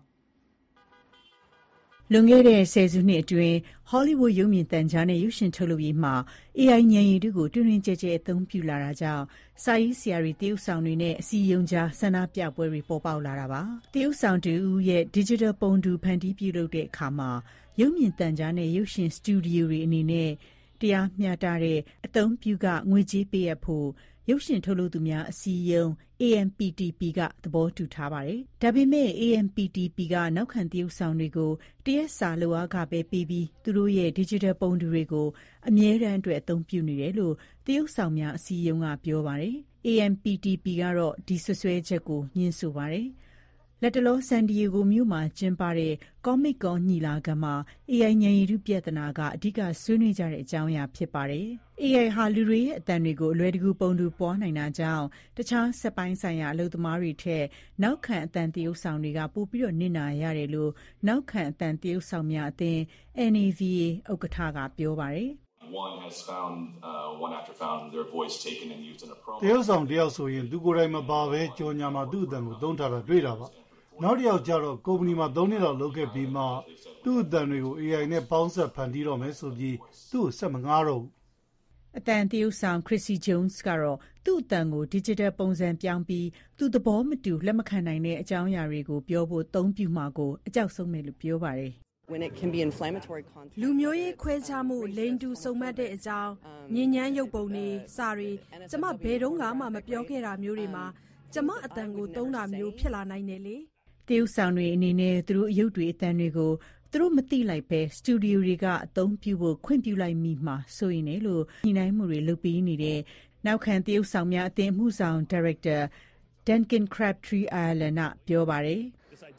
Speaker 16: လွန်ခဲ့တဲ့ဆယ်စုနှစ်အတွင်း Hollywood ရုပ်မြင်သံကြားနဲ့ရုပ်ရှင်ထုတ်လုပ်ရေးမှာ အေးအိုင် ဉာဏ်ရည်တုကိုတွင်တွင်ကျဲကျဲအသုံးပြုလာတာကြောင့်စာရေးဆရာတွေတရုပ်ဆောင်တွေနဲ့အစည်းအရုံးကြားဆန္ဒပြပွဲတွေပေါ်ပေါက်လာတာပါတရုပ်ဆောင်တူရဲ့ Digital ပုံတူဖန်တီးပြုလုပ်တဲ့အခါမှာရုပ်မြင်သံကြားနဲ့ရုပ်ရှင်စတူဒီယိုတွေအနေနဲ့တရားမျှတတဲ့အသုံးပြုကငွေကြေးပေးအပ်ဖို့ရုပ်ရှင်ထုတ်လုပ်သူများအစည်းအရုံး အေး အမ် ပီ တီ ပီ ကသဘောတူထားပါတယ်။ဒါပေမဲ့ အေး အမ် ပီ တီ ပီ ကနောက်ခံသရုပ်ဆောင်တွေကိုတရက်စာလုပ်အားခပဲပေးပြီးသူတို့ရဲ့ Digital ပုံတူတွေကိုအမြဲတမ်းအတွက်အသုံးပြုနေတယ်လို့သရုပ်ဆောင်များအစည်းအရုံးကပြောပါတယ်။ အေး အမ် ပီ တီ ပီ ကတော့ဒီဆွဆွဲချက်ကိုညှင်းဆိုပါတယ်။လက်တလောဆန်ဒီယေဂိုမြို့မှာကျင်းပတဲ့ Comic Con ညီလာခံမှာ အေးအိုင် ဉာဏ်ရည်တုပြဿနာကအဓိကဆွေးနွေးကြတဲ့အကြောင်းအရာဖြစ်ပါတယ်။ အေးအိုင် ဟာလူတွေရဲ့အသံတွေကိုအလွယ်တကူပုံတူပွားနိုင်တာကြောင့်တခြားစက်ပိုင်းဆိုင်ရာအလုပ်သမားတွေထက်နောက်ခံအသံသရုပ်ဆောင်တွေကပိုပြီးတော့နစ်နာရတယ်လို့နောက်ခံအသံသရုပ်ဆောင်များအသင်း အန် အေ ဗီ အေ ဥက္ကဋ္ဌကပြောပါတယ်
Speaker 17: ။ One has found uh, one actor found their voice taken and used in a promo.
Speaker 8: တရုပ်ဆောင်တယောက်ဆိုရင်သူကိုယ်တိုင်မပါဘဲကြော်ညာမှာသူ့အသံကိုသုံးထားတာတွေ့တာပါနောက်တစ်ယောက်ကျတော့ကုမ္ပဏီမှာသုံးနှစ်လောက်လုပ်ခဲ့ပြီးမှသူ့အသံတွေကို အေးအိုင် နဲ့ပေါင်းစပ်ဖန်တီးတော့မယ်ဆိုပြီးသူ့ကိုဆက်မငားတော့ဘူး
Speaker 16: အတန်သရုပ်ဆောင် Chrissy Jones ကတော့သူ့အတန်ကို digital ပုံစံပြောင်းပြီးသူသဘောမတူလက်မခံနိုင်တဲ့အကြောင်းအရာတွေကိုပြောဖို့သုံးပြုမှာကိုအကြောက်ဆုံးပဲလို့ပြောပါတယ်
Speaker 18: လူမျိုးရေးခွဲခြားမှုလိန်တူစုံမက်တဲ့အကြောင်းညဉ့်ညမ်းရုပ်ပုံတွေစာတွေကျမဘယ်တော့မှမပြောခဲ့တာမျိုးတွေမှာကျမအတန်ကိုသုံးတာမျိုးဖြစ်လာနိုင်တယ်လေ
Speaker 16: တရုပ်ဆောင်တွေအနေနဲ့သူတို့အယုတ်တွေအတန်တွေကိုသူတို့မသိလိုက်ပဲစတူဒီယိုတွေကအသုံးပြုဖို့ခွင့်ပြုလိုက်မိမှာဆိုရင်လေလို့ညှိနှိုင်းမှုတွေလုပ်ပြီးနေတဲ့နောက်ခံတရုပ်ဆောင်များအသင်းအမှုဆောင်ဒါရိုက်တာ Duncan Crabtree Ireland ကပြောပါတယ်
Speaker 8: တ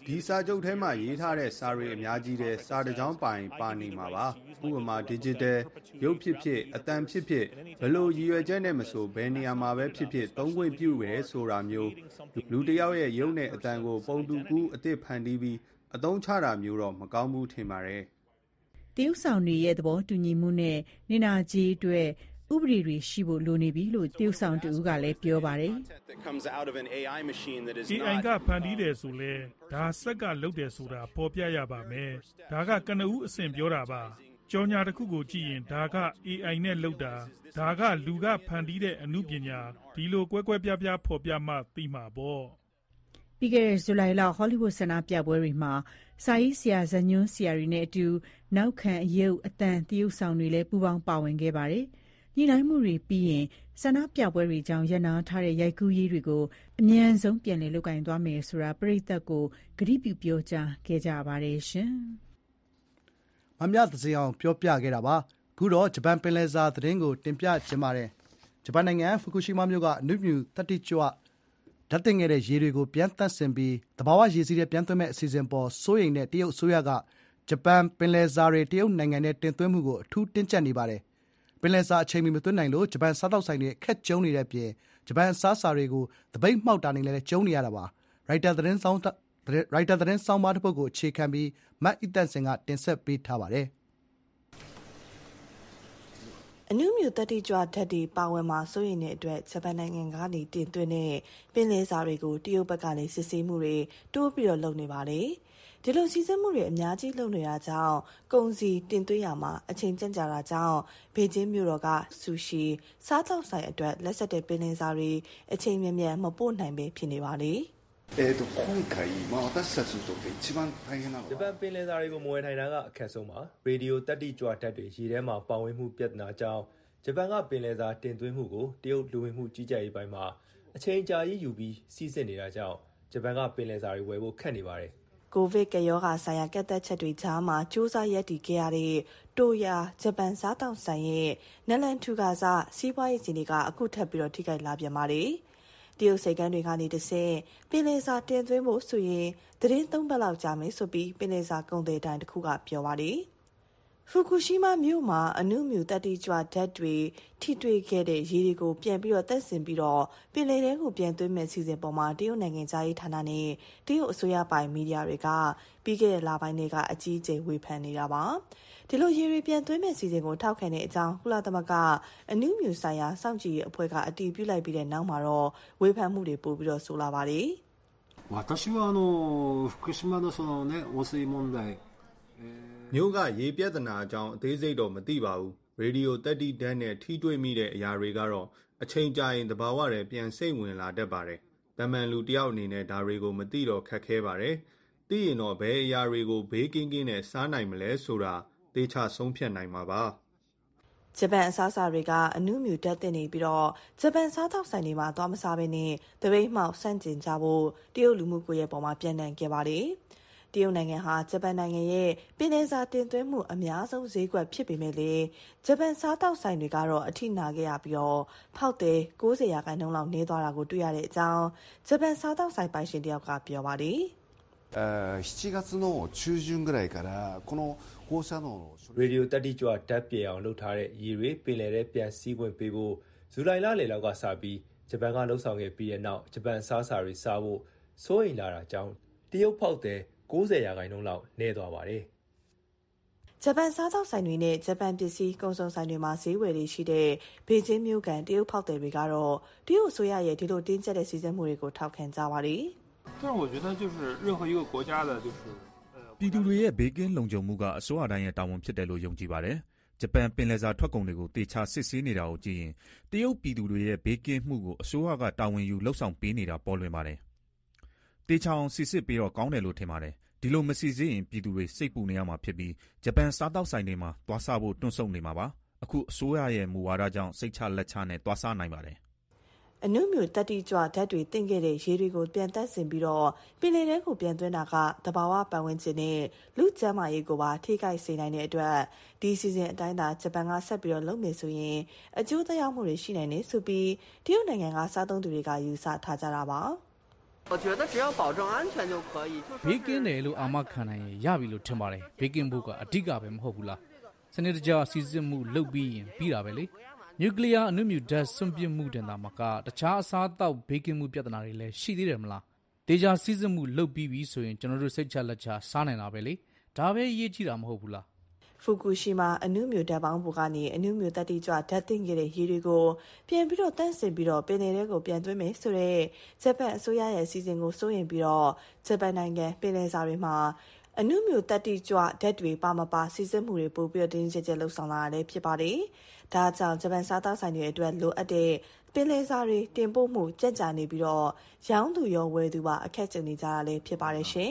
Speaker 10: ဒီစာချုပ်ထဲမှာရေးထားတဲ့စာတွေအများကြီးတဲ့စာတစ်ကြောင်းပိုင်ပါနေမှာပါဥပမာ digital ရုပ်ဖြစ်ဖြစ်အသံဖြစ်ဖြစ်ဘယ်လိုရည်ရွယ်ချက်နဲ့မဆိုဘယ်နေရာမှာပဲဖြစ်ဖြစ်သုံးခွင့်ပြုရဲဆိုတာမျိုးလူတစ်ယောက်ရဲ့ရုပ်နဲ့အသံကိုပုံတူကူးအသစ်ဖန်တီးပြီးအသုံးချတာမျိုးတော့မကောင်းဘူးထင်ပါတယ်
Speaker 16: တရုတ်ဆောင်တွေရဲ့သဘောတူညီမှုနဲ့နေနာကြီးအတွက်ဥပဒေတွေရှိဖို့လိုနေပြီလို့တရုတ်ဆောင်တူကလည်းပြောပါတယ်
Speaker 19: အေအိုင် ကဖန်တီးတယ်ဆိုလဲဒါစက်ကလုပ်တယ်ဆိုတာပေါ်ပြရပါမယ်ဒါကကနဦးအဆင့်ပြောတာပါကြော်ညာတစ်ခုကိုကြည့်ရင်ဒါက အေအိုင် နဲ့လုပ်တာဒါကလူကဖန်တီးတဲ့အမှုပညာဒီလိုကွဲကွဲပြားပြားဖော်ပြမှသိမှာပေါ့
Speaker 16: ပြီးခဲ့တဲ့ဇူလိုင်လဟောလိဝုဒ်ဆန္ဒပြပွဲတွေမှာစာရေးဆရာဇညွန်းဆရာတွေနဲ့အတူနောက်ခံအယုတ်အတန်တရုတ်ဆောင်တွေလည်းပူးပေါင်းပါဝင်ခဲ့ပါတယ်ညှိနှိုင်းမှုတွေပြီးရင်ဆန္ဒပြပွဲတွေကြောင့်ရနာထားတဲ့ရိုက်ကူးရေးတွေကိုအမြန်ဆုံးပြန်လည်လုပ်ကိုင်သွားမယ်ဆိုတာပရိသတ်ကိုကတိပြုပြောကြားခဲ့ကြပါတယ်ရှင်
Speaker 2: ။မမြသစေအောင်ပြောပြခဲ့တာပါ။ခုတော့ဂျပန်ပင်လယ်စာသတင်းကိုတင်ပြခြင်းပါတယ်။ဂျပန်နိုင်ငံဖူကူရှီမာမြို့ကအနုမြူတတိကျွတ်ဓာတ်တင်ခဲ့တဲ့ရေတွေကိုပြန်သန့်စင်ပြီးတဘာဝရေစီးတဲ့ပြန်သွင်းမဲ့အစီအစဉ်ပေါ်စိုးရိမ်တဲ့တရုတ်အစိုးရကဂျပန်ပင်လယ်စာတွေတရုတ်နိုင်ငံနဲ့တင်သွင်းမှုကိုအထူးတင်းကျပ်နေပါတယ်။ပင်လယ်စာအချိန်မီမသွင်းနိုင်လို့ဂျပန်စားတောက်ဆိုင်တွေအခက်ကြုံနေတဲ့အပြင်ဂျပန်အစားအစာတွေကိုသပိတ်မှောက်တာနေလည်းကြုံနေရတာပါ။ရိုက်တာသတင်းဆောင်ရိုက်တာသတင်းဆောင်ပါတစ်ပုဒ်ကိုအခြေခံပြီးမတ်အီတန်စင်ကတင်ဆက်ပေးထားပါတယ်။
Speaker 6: အနုမြူတတိကြွဓာတ်တွေပါဝင်မှာစိုးရိမ်တဲ့အတွက်ဂျပန်နိုင်ငံကနေတင်သွင်းတဲ့ပင်လယ်စာတွေကိုတရုတ်ဘက်ကလည်းစစ်ဆေးမှုတွေတိုးပြီးတော့လုပ်နေပါတယ်။ဒီလိုစီစစ်မှုတွေအများကြီးလုပ်နေတာကြောင့်ကုန်စည်တင်သွင်းရမှာအချိန်ကြန့်ကြာတာကြောင့်ဘေကျင်းမြို့တော်ကဆူရှီစားသောက်ဆိုင်အတွက်လက်ဆက်တဲ့ပင်လယ်စာတွေအချိန်မြန်မြန်မပို့နိုင်ပဲဖြစ်နေပါလေ။
Speaker 20: えーと今回まあ私たちにとって一番大変なのは
Speaker 11: ဂျပန်ပင်လယ်စာတွေကိုမဝယ်နိုင်တာကအခက်ဆုံးပါရေဒီယိုတက်တိကြွဓာတ်တွေရေထဲမှာပါဝင်မှုပြဿနာကြောင့်ဂျပန်ကပင်လယ်စာတင်သွင်းမှုကိုတရုတ်လူဝင်မှုကြီးကြပ်ရေးပိုင်းမှာအချိန်ကြာကြီးယူပြီးစီးဆင်းနေတာကြောင့်ဂျပန်ကပင်လယ်စာတွေဝယ်ဖို့ခက်နေပါတယ်
Speaker 6: ကိုဗစ်ကရောဂါဆိုင်ရာကန့်သတ်ချက်တွေကြားမှာစူးစမ်းရည်တည်ခဲ့ရတဲ့တိုယာဂျပန်စားတောက်ဆိုင်ရဲ့နလန်ထူကာစာစီးပွားရေးစီတွေကအခုထပ်ပြီးတော့ထိခိုက်လာပြန်ပါတယ်တရုတ်စိတ်ကမ်းတွေကနေတဆင့်ပင်လယ်စာတင်သွင်းဖို့ဆိုရင်သတင်းသုံးပတ်လောက်ကြာမယ်ဆိုပြီးပင်လယ်စာကုန်သည်တိုင်းတစ်ခုကပြောပါတယ်ဖူကူရှီမာမြို့မှာအနုမြူတတိကြွဓာတ်တွေထိတွေ့ခဲ့တဲ့ရေတွေကိုပြန်ပြီးတော့သက်ဆင်ပြီးတော့ပင်လယ်ထဲကိုပြန်သွင်းမဲ့စီစဉ်ပေါ်မှာတရုတ်နိုင်ငံသားရေးဌာနနဲ့တရုတ်အစိုးရပိုင်မီဒီယာတွေကပြီးခဲ့တဲ့လပိုင်းတွေကအကြီးအကျယ်ဝေဖန်နေတာပါဒီလိုရေတွေပြန်သွင်းမဲ့စီစဉ်ကိုထောက်ခံတဲ့အကြောင်းကုလသမဂ္ဂအနုမြူဆိုင်ရာစောင့်ကြည့်ရေးအဖွဲ့ကအတည်ပြုလိုက်ပြီးတဲ့နောက်မှာတော့ဝေဖန်မှုတွေပိုပြီးတော့ဆိုလာပါတယ်
Speaker 20: 私はあの福島のそのね汚水問題
Speaker 10: မြို့ကရေပြဿနာအကြောင်းအသေးစိတ်တော့မသိပါဘူးရေဒီယိုတက်တိဓာတ်နဲ့ထိတွေ့မိတဲ့အရာတွေကတော့အချိန်ကြာရင်သဘာဝတွေပြန်စိတ်ဝင်လာတတ်ပါတယ်တမန်လူတယောက်အနေနဲ့ဒါတွေကိုမသိတော့ခက်ခဲပါတယ်သိရင်တော့ဘယ်အရာတွေကိုဘေးကင်းကင်းနဲ့စားနိုင်မလဲဆိုတာသေချာဆုံးဖြတ်နိုင်မှာပါ
Speaker 6: ဂျပန်အစားအစာတွေကအနုမြူဓာတ်တင်နေပြီးတော့ဂျပန်စားသောက်ဆိုင်တွေမှာသွားမစားဘဲနဲ့တပိတ်မှောက်ဆန့်ကျင်ကြဖို့တရုတ်လူမှုကွန်ရက်ပေါ်မှာပြန်လည်ခဲ့ပါတယ်တရုတ်နိုင်ငံဟာဂျပန်နိုင်ငံရဲ့ပင်လယ်စာတင်သွင်းမှုအများဆုံးဈေးကွက်ဖြစ်ပေမဲ့လေဂျပန်စားတောက်ဆိုင်တွေကတော့အထိနာခဲ့ရပြီးတော့ဖောက်တဲ့၉၀ရာခိုင်နှုန်းလောက်နှေးသွားတာကိုတွေ့ရတဲ့အကြောင်းဂျပန်စားတောက်ဆိုင်ပိုင်ရှင်တယောက်ကပြောပါတယ်
Speaker 20: しちがつの中旬ぐらいからこの放射能
Speaker 11: ရေဒီယိုတက်တိကြွဓာတ်ပြေအောင်လုပ်ထားတဲ့ရေတွေပင်လယ်ထဲပြန်စီးဝင်ပေးဖို့ဇူလိုင်လလယ်လောက်ကစပြီးဂျပန်ကလှုပ်ဆောင်ခဲ့ပြီးတဲ့နောက်ဂျပန်စားစာတွေစားဖို့စိုးရိမ်လာတာကြောင့်တရုတ်ဖောက်တဲ့၉၀ရာခိုင်နှုန်းလောက်နှဲသွားပါတယ်
Speaker 6: ဂျပန်စားသောက်ဆိုင်တွေနဲ့ဂျပန်ပစ္စည်းကုန်စုံဆိုင်တွေမှာဈေးဝယ်တွေရှိတဲ့ဘေကျင်းမြို့ကန်တရုတ်ဖောက်သည်တွေကတော့တရုတ်အစိုးရရဲ့ဒီလိုတင်းကျပ်တဲ့စီစဉ်မှုတွေကိုထောက်ခံကြပါတယ်
Speaker 19: 但是我觉得就是任何一个国家的就是
Speaker 15: ပြည်သူတွေရဲ့ဘေးကင်းလုံခြုံမှုကအစိုးရတိုင်းရဲ့တာဝန်ဖြစ်တယ်လို့ယုံကြည်ပါတယ်ဂျပန်ပင်လယ်စာထွက်ကုန်တွေကိုတေချာစစ်ဆေးနေတာကိုကြည့်ရင်တရုတ်ပြည်သူတွေရဲ့ဘေးကင်းမှုကိုအစိုးရကတာဝန်ယူလှုပ်ဆောင်ပေးနေတာပေါ်လွင်ပါတယ်တေချာအောင်စစ်စစ်ပြီးတော့ကောင်းတယ်လို့ထင်ပါတယ်ဒီလိုမစစ်ဆေးရင်ပြည်သူတွေစိတ်ပူနေရမှာဖြစ်ပြီးဂျပန်စားတောက်ဆိုင်တွေမှာသွားစားဖို့တွန့်ဆုတ်နေမှာပါအခုအစိုးရရဲ့မူဝါဒကြောင့်စိတ်ချလက်ချနဲ့သွားစားနိုင်ပါတယ်
Speaker 6: အနုမြူတတိကြွဓာတ်တွေတင်ခဲ့တဲ့ရေတွေကိုပြန်သက်ဆင်ပြီးတော့ပင်လယ်ထဲကိုပြန်သွင်းတာကတဘာဝပတ်ဝန်းကျင်နဲ့လူကျန်းမာရေးကိုပါထိခိုက်စေနိုင်တဲ့အတွက်ဒီစီဇန်အတိုင်းသာဂျပန်ကဆက်ပြီးတော့လုပ်နေဆိုရင်အကျိုးသက်ရောက်မှုတွေရှိနိုင်နေဆိုပြီးတရုတ်နိုင်ငံကစားသုံးသူတွေကယူဆထားကြတာပါ
Speaker 21: 我觉得只要保证安全就可以。
Speaker 22: ဘေးကင်းတယ်လို့အာမခံနိုင်ရင်ရပြီလို့ထင်ပါတယ်။ဘေးကင်းဖို့ကအဓိကပဲမဟုတ်ဘူးလား။စနစ်တကျစီစစ်မှုလုပ်ပြီးရင်ပြီးတာပဲလေ။နျူကလ িয়ার အနုမြူဓာတ်စွန့်ပစ်မှုတင်တာမှာကတခြားအစားအသောက်ဘေးကင်းမှုပြဿနာတွေလည်းရှိသေးတယ်မလား။ဒေဂျာစီစစ်မှုလုပ်ပြီးပြီဆိုရင်ကျွန်တော်တို့စိတ်ချလက်ချစားနိုင်တာပဲလေ။ဒါပဲအရေးကြီးတာမဟုတ်ဘူးလား။
Speaker 6: ဖူကူရှီမာအနုမြူဓာတ်ပေါင်းဘူကနေအနုမြူတက်တိကြွဓာတ်တင်ခဲ့တဲ့ရေတွေကိုပြန်ပြီးတော့တန့်စင်ပြီးတော့ပင်လယ်ထဲကိုပြန်သွင်းမယ်ဆိုတဲ့ဂျပန်အစိုးရရဲ့အစီအစဉ်ကိုစိုးရင်ပြီးတော့ဂျပန်နိုင်ငံပင်လယ်စာတွေမှာအနုမြူတက်တိကြွဓာတ်တွေပါမပါစီစစ်မှုတွေပို့ပြီးတော့တင်းကျပ်ကျပ်လှုပ်ဆောင်လာတာလည်းဖြစ်ပါတယ်။ဒါကြောင့်ဂျပန်စားသောက်ဆိုင်တွေအတွက်လိုအပ်တဲ့ပင်လယ်စာတွေတင်ပို့မှုကြက်ကြာနေပြီးတော့ရောင်းသူရောဝယ်သူပါအခက်ကြုံနေကြတာလည်းဖြစ်ပါတယ်ရှင်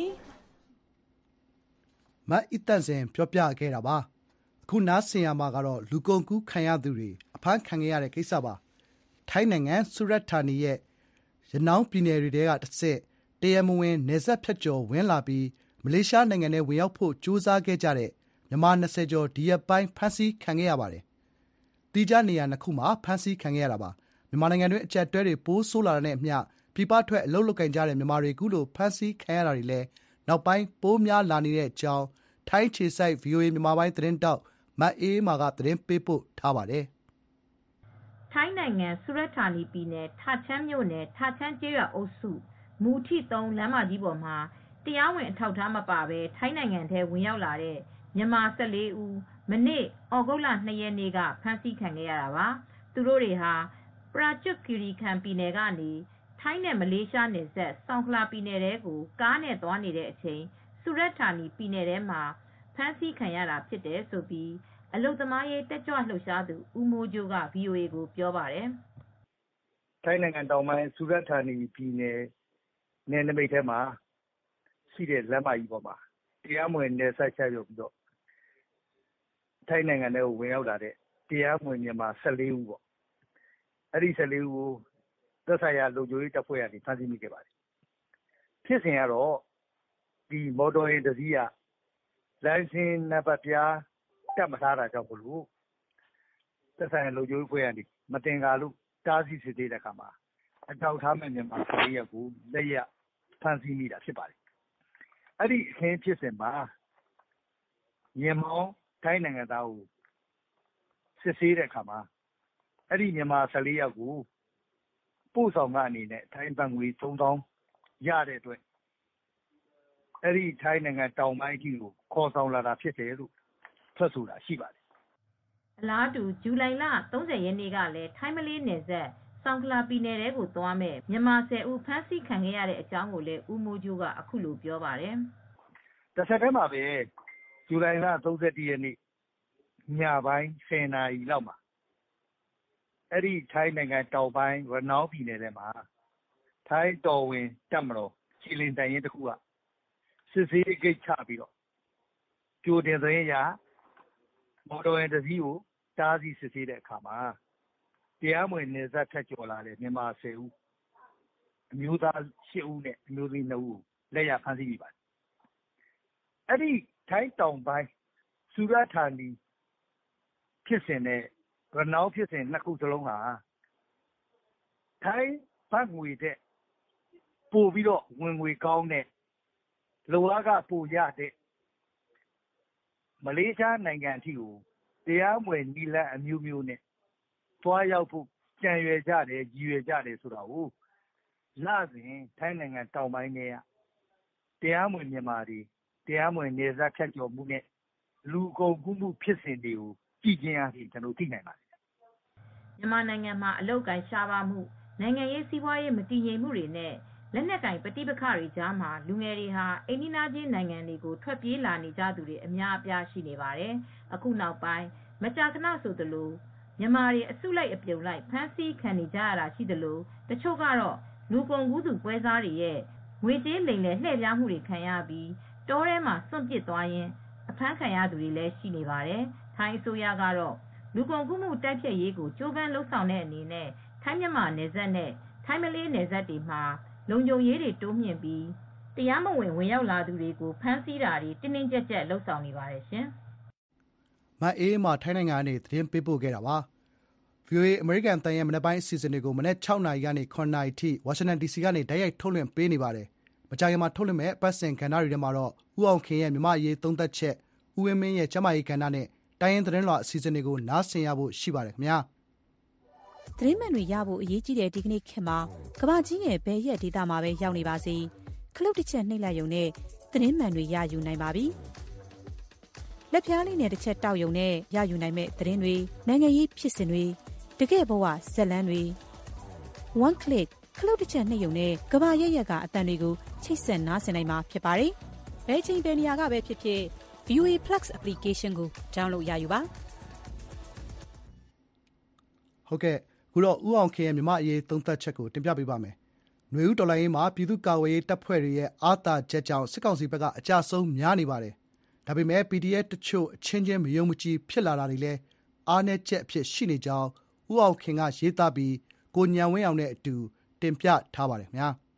Speaker 2: ။မအစ်တန်စင်ပြောပြခဲ့တာပါအခုနားဆင်ရမှာကတော့လူကုန်ကူးခံရသူတွေအဖမ်းခံရတဲ့ကိစ္စပါထိုင်းနိုင်ငံဆူရတ်ဌာနီရဲ့ရနောင်းပြည်နယ်တွေကတစ်စစ်တရမဝင်နေဆက်ဖြတ်ကျော်ဝင်လာပြီးမလေးရှားနိုင်ငံထဲဝင်ရောက်ဖို့ကြိုးစားခဲ့ကြတဲ့မြန်မာ၂၀ကျော်ဒီရက်ပိုင်းဖမ်းဆီးခံခဲ့ရပါတယ်တီးခြားနေရာနှစ်ခုမှာဖမ်းဆီးခံခဲ့ရတာပါမြန်မာနိုင်ငံတွင်းအကြက်တွဲတွေပိုးဆိုးလာတဲ့အမျှပြည်ပထွက်အလုပ်လုပ်ကင်ကြတဲ့မြန်မာတွေကူလို့ဖမ်းဆီးခံရတာတွေလည်းနောက်ပိုင်းပိုးများလာနေတဲ့အကြောင်းထိုင်းခြေစိုက် ဗီအိုအေ မြန်မာပိုင်းသတင်းတောက်မအေးမာကသတင်းပေးပို့ထားပါတယ်
Speaker 23: ။ထိုင်းနိုင်ငံဆူရတ်ဌာနီပြည်နယ်ထာချမ်းမြို့နယ်ထာချမ်းကျေးရွာအုပ်စုမူထီသုံးလမ်းမကြီးပေါ်မှာတရားဝင်အထောက်အထားမပါဘဲထိုင်းနိုင်ငံထဲဝင်ရောက်လာတဲ့မြန်မာ၁၄ဦးမနေ့ဩဂုတ်လ၂ရက်နေ့ကဖမ်းဆီးခံခဲ့ရတာပါ။သူတို့တွေဟာပရာကျွတ်ခီရီခန်ပြည်နယ်ကနေထိုင်းနဲ့မလေးရှားနယ်စပ်ဆောင်းခလာပြည်နယ်ထဲကိုကားနဲ့သွားနေတဲ့အချိန်ဆူရတ်ဌာနီပြည်နယ်ထဲမှာဖမ်းဆီးခံရတာဖြစ်တယ်ဆိုပြီးအလုသမားရေးတက်ကြွလှုပ်ရှားသူဦးမိုးကျိုးက ဗီအိုအေ ကိုပြောပါတယ်
Speaker 4: ။ထိုင်းနိုင်ငံတောင်ပိုင်းဆူရတ်ဌာနီပြည်နယ်နယ်နိမိတ်ထဲမှာရှိတဲ့လမ်းမကြီးပေါ်မှာတရားမဝင်နယ်စပ်ချရုပ်ပြီးတော့ထိုင်းနိုင်ငံထဲကိုဝင်ရောက်လာတဲ့တရားမဝင်မြန်မာ၁၄ဦးပေါ့။အဲ့ဒီ၁၄ဦးကိုသက်ဆိုင်ရာလုံခြုံရေးတပ်ဖွဲ့ကနေဖမ်းဆီးမိခဲ့ပါတယ်။ဖြစ်စဉ်ကတော့ဒီမော်တော်ယာဉ်တစ်စီးကလိုင်စင်နံပါတ်ပြားတက်မထားတာကြောင့်မလို့သက်ဆိုင်ရာလုံခြုံရေးဖွဲ့ကနေမတင်ကားလို့တားဆီးစစ်ဆေးတဲ့အခါမှာအထောက်ထားမဲ့မြန်မာ၁၄ယောက်ကိုလက်ရဖမ်းဆီးမိတာဖြစ်ပါတယ်။အဲ့ဒီအခင်းဖြစ်စဉ်မှာမြန်မာထိုင်းနိုင်ငံသားကိုစစ်ဆေးတဲ့အခါမှာအဲ့ဒီမြန်မာ၁၄ယောက်ကိုပို့ဆောင်ကအနေနဲ့ထိုင်းဘတ်ငွေ၃သောင်းရတဲ့အတွက်အဲ့ဒီထိုင်းနိုင်ငံတောင်ပိုင်းကြီးကိုခေါ်ဆောင်လာတာဖြစ်တယ်လို့ထွက်ဆိုတာရှိပါတယ်
Speaker 23: ။အလားတူဇူလိုင်လ၃၀ရက်နေ့ကလည်းထိုင်းမလေးနယ်စပ်ဆောင်းခလာပြည်နယ်ထဲကိုသွားမဲ့မြန်မာ၁၀ဦးဖမ်းဆီးခံခဲ့ရတဲ့အကြောင်းကိုလည်းဦးမိုးကျိုးကအခုလိုပြောပါတယ်
Speaker 4: ။တစ်ဆက်တည်းမှာပဲဇူလိုင်လ၃၁ရက်နေ့ညပိုင်း၁၀နာရီလောက်မှာအဲ့ဒီထိုင်းနိုင်ငံတောင်ပိုင်းရနောင်းပြည်နယ်ထဲမှာထိုင်းတော်ဝင်တပ်မတော်ခြေလျင်တပ်ရင်းတစ်ခုကစစ်ဆေးဂိတ်ချပြီးတော့ကြိုတင်သတင်းရမော်တော်ယာဉ်တစ်စီးကိုတားဆီးစစ်ဆေးတဲ့အခါမှာတရားမဝင်နယ်စပ်ဖြတ်ကျော်လာတဲ့မြန်မာ၁၀ဦးအမျိုးသား၈ဦးနဲ့အမျိုးသမီး၂ဦးကိုလက်ရဖမ်းဆီးမိပါတယ်။အဲ့ဒီထိုင်းတောင်ပိုင်းဆူရတ်ဌာနီဖြစ်စဉ်နဲ့ရနောင်းဖြစ်စဉ်နှစ်ခုစလုံးဟာထိုင်းဘတ်ငွေတဲ့ပို့ပြီးတော့ဝင်ငွေကောင်းတဲ့လိုအားကပိုရတဲ့မလေးရှားနိုင်ငံအထိကိုတရားမဝင်နီလန်အမျိုးမျိုးနဲ့သွားရောက်ဖို့ကြံရွယ်ကြတယ်ရည်ရွယ်ကြတယ်ဆိုတာကိုလစဉ်ထိုင်းနိုင်ငံတောင်ပိုင်းထဲကတရားမဝင်မြန်မာတွေတရားမဝင်နေဆက်ဖြတ်ကျော်မှုနဲ့လူကုန်ကူးမှုဖြစ်စဉ်တွေကိုကြည့်ခြင်းအပြင်ကျွန်တော်သိနိုင်ပါတယ်
Speaker 23: မြန်မာနိုင်ငံမှာအလုတ်ကိုင်းရှားပါမှုနိုင်ငံရေးစီးပွားရေးမတည်ငြိမ်မှုတွေနဲ့လက်နက်ကင်ပဋိပက္ခတွေကြားမှာလူငယ်တွေဟာအိန္ဒိယချင်းနိုင်ငံတွေကိုထွက်ပြေးလာနေကြသူတွေအများအပြားရှိနေပါတယ်။အခုနောက်ပိုင်းမကြာခဏဆိုသလိုမြန်မာတွေအစုလိုက်အပြုံလိုက်ဖမ်းဆီးခံနေကြရတာရှိသလိုတချို့ကတော့လူကုန်ကူးသူပွဲစားတွေရဲ့ငွေကြေးလိမ်လည်လှည့်ဖျားမှုတွေခံရပြီးတောထဲမှာစွန့်ပစ်သွားရင်အဖမ်းခံရသူတွေလည်းရှိနေပါတယ်။ထိုင်းအစိုးရကတော့လူကုန်ကူးမှုတိုက်ဖျက်ရေးကိုကြိုးပမ်းလှုပ်ဆောင်တဲ့အနေနဲ့ထိုင်းမြန်မာနယ်စပ်နဲ့ထိုင်းမလေးနယ်စပ်တွေမှာလုံခြုံရေးတွေတိုးမြှင့်ပြီးတရားမဝင်ဝင်ရောက်လာသူတွေကိုဖမ်းဆီးတာတွေတင်းတင်းကြပ်ကြပ်လှုပ်ဆောင်နေပါတယ်ရှင်
Speaker 2: ။မအေးမာထိုင်းနိုင်ငံကနေသတင်းပေးပို့ခဲ့တာပါ။ဗွီအိုအေ အမေရိကန်အသံရဲ့မနက်ပိုင်းအစီအစဉ်တွေကိုမနက် ၆ နာရီကနေ ၇ နာရီထိဝါရှင်တန်ဒီစီကနေတိုက်ရိုက်ထုတ်လွှင့်ပေးနေပါတယ်။မကြာခင်မှာထုတ်လွှင့်မယ့်အပတ်စဉ်ကဏ္ဍတွေထဲမှာတော့ဦးအောင်ခင်ရဲ့မြန်မာ့အရေးသုံးသပ်ချက်၊ဦးဝင်းမင်းရဲ့ကျန်းမာရေးကဏ္ဍနဲ့တိုင်းရင်းသတင်းလွှာအစီအစဉ်တွေကိုနားဆင်ရဖို့ရှိပါတယ်ခင်ဗျာ
Speaker 1: ။သတင်းမှန်တွေရဖို့အရေးကြီးတဲ့ဒီကနေ့ခေတ်မှာကမ္ဘာကြီးရဲ့ဘယ်ရက်ဒေသမှာပဲရောက်နေပါစေခလုတ်တစ်ချက်နှိပ်လိုက်ရုံနဲ့သတင်းမှန်တွေရယူနိုင်ပါပြီ။လက်ပြားလေးနဲ့တစ်ချက်တောက်ရုံနဲ့ရယူနိုင်မဲ့သတင်းတွေနိုင်ငံရေးဖြစ်စဉ်တွေတကယ်ဘဝဇက်လန်းတွေ one click ခလုတ်တစ်ချက်နှိပ်ရုံနဲ့ကမ္ဘာရက်ရက်ကအတန်တွေကိုချိတ်ဆက်နားဆင်နိုင်မှာဖြစ်ပါတယ်။ဘယ်ချိန်ဘယ်နေရာကပဲဖြစ်ဖြစ် ဗွီအိုအေ Plus application ကို download ရယူပါ
Speaker 2: ။ဟုတ်ကဲ့ခုတော့ဦးအောင်ခင်ရဲ့မြန်မာ့အရေးသုံးသပ်ချက်ကိုတင်ပြပေးပါမယ်။ຫນွေဦးတော်လှန်ရေးမှာပြည်သူ့ကာကွယ်ရေးတပ်ဖွဲ့တွေရဲ့အားသာချက်ကြောင့်စစ်ကောင်စီဘက်ကအကြဆုံးများနေပါတယ်။ဒါပေမဲ့ ပီဒီအက်ဖ် တချို့အချင်းချင်းမယုံမကြည်ဖြစ်လာတာတွေလည်းအားနည်းချက်အဖြစ်ရှိနေကြောင်းဦးအောင်ခင်ကရေးသားပြီးကိုဉာဏ်ဝင်းအောင်နဲ့အတူတင်ပြထားပါတယ်ခင်ဗျာ။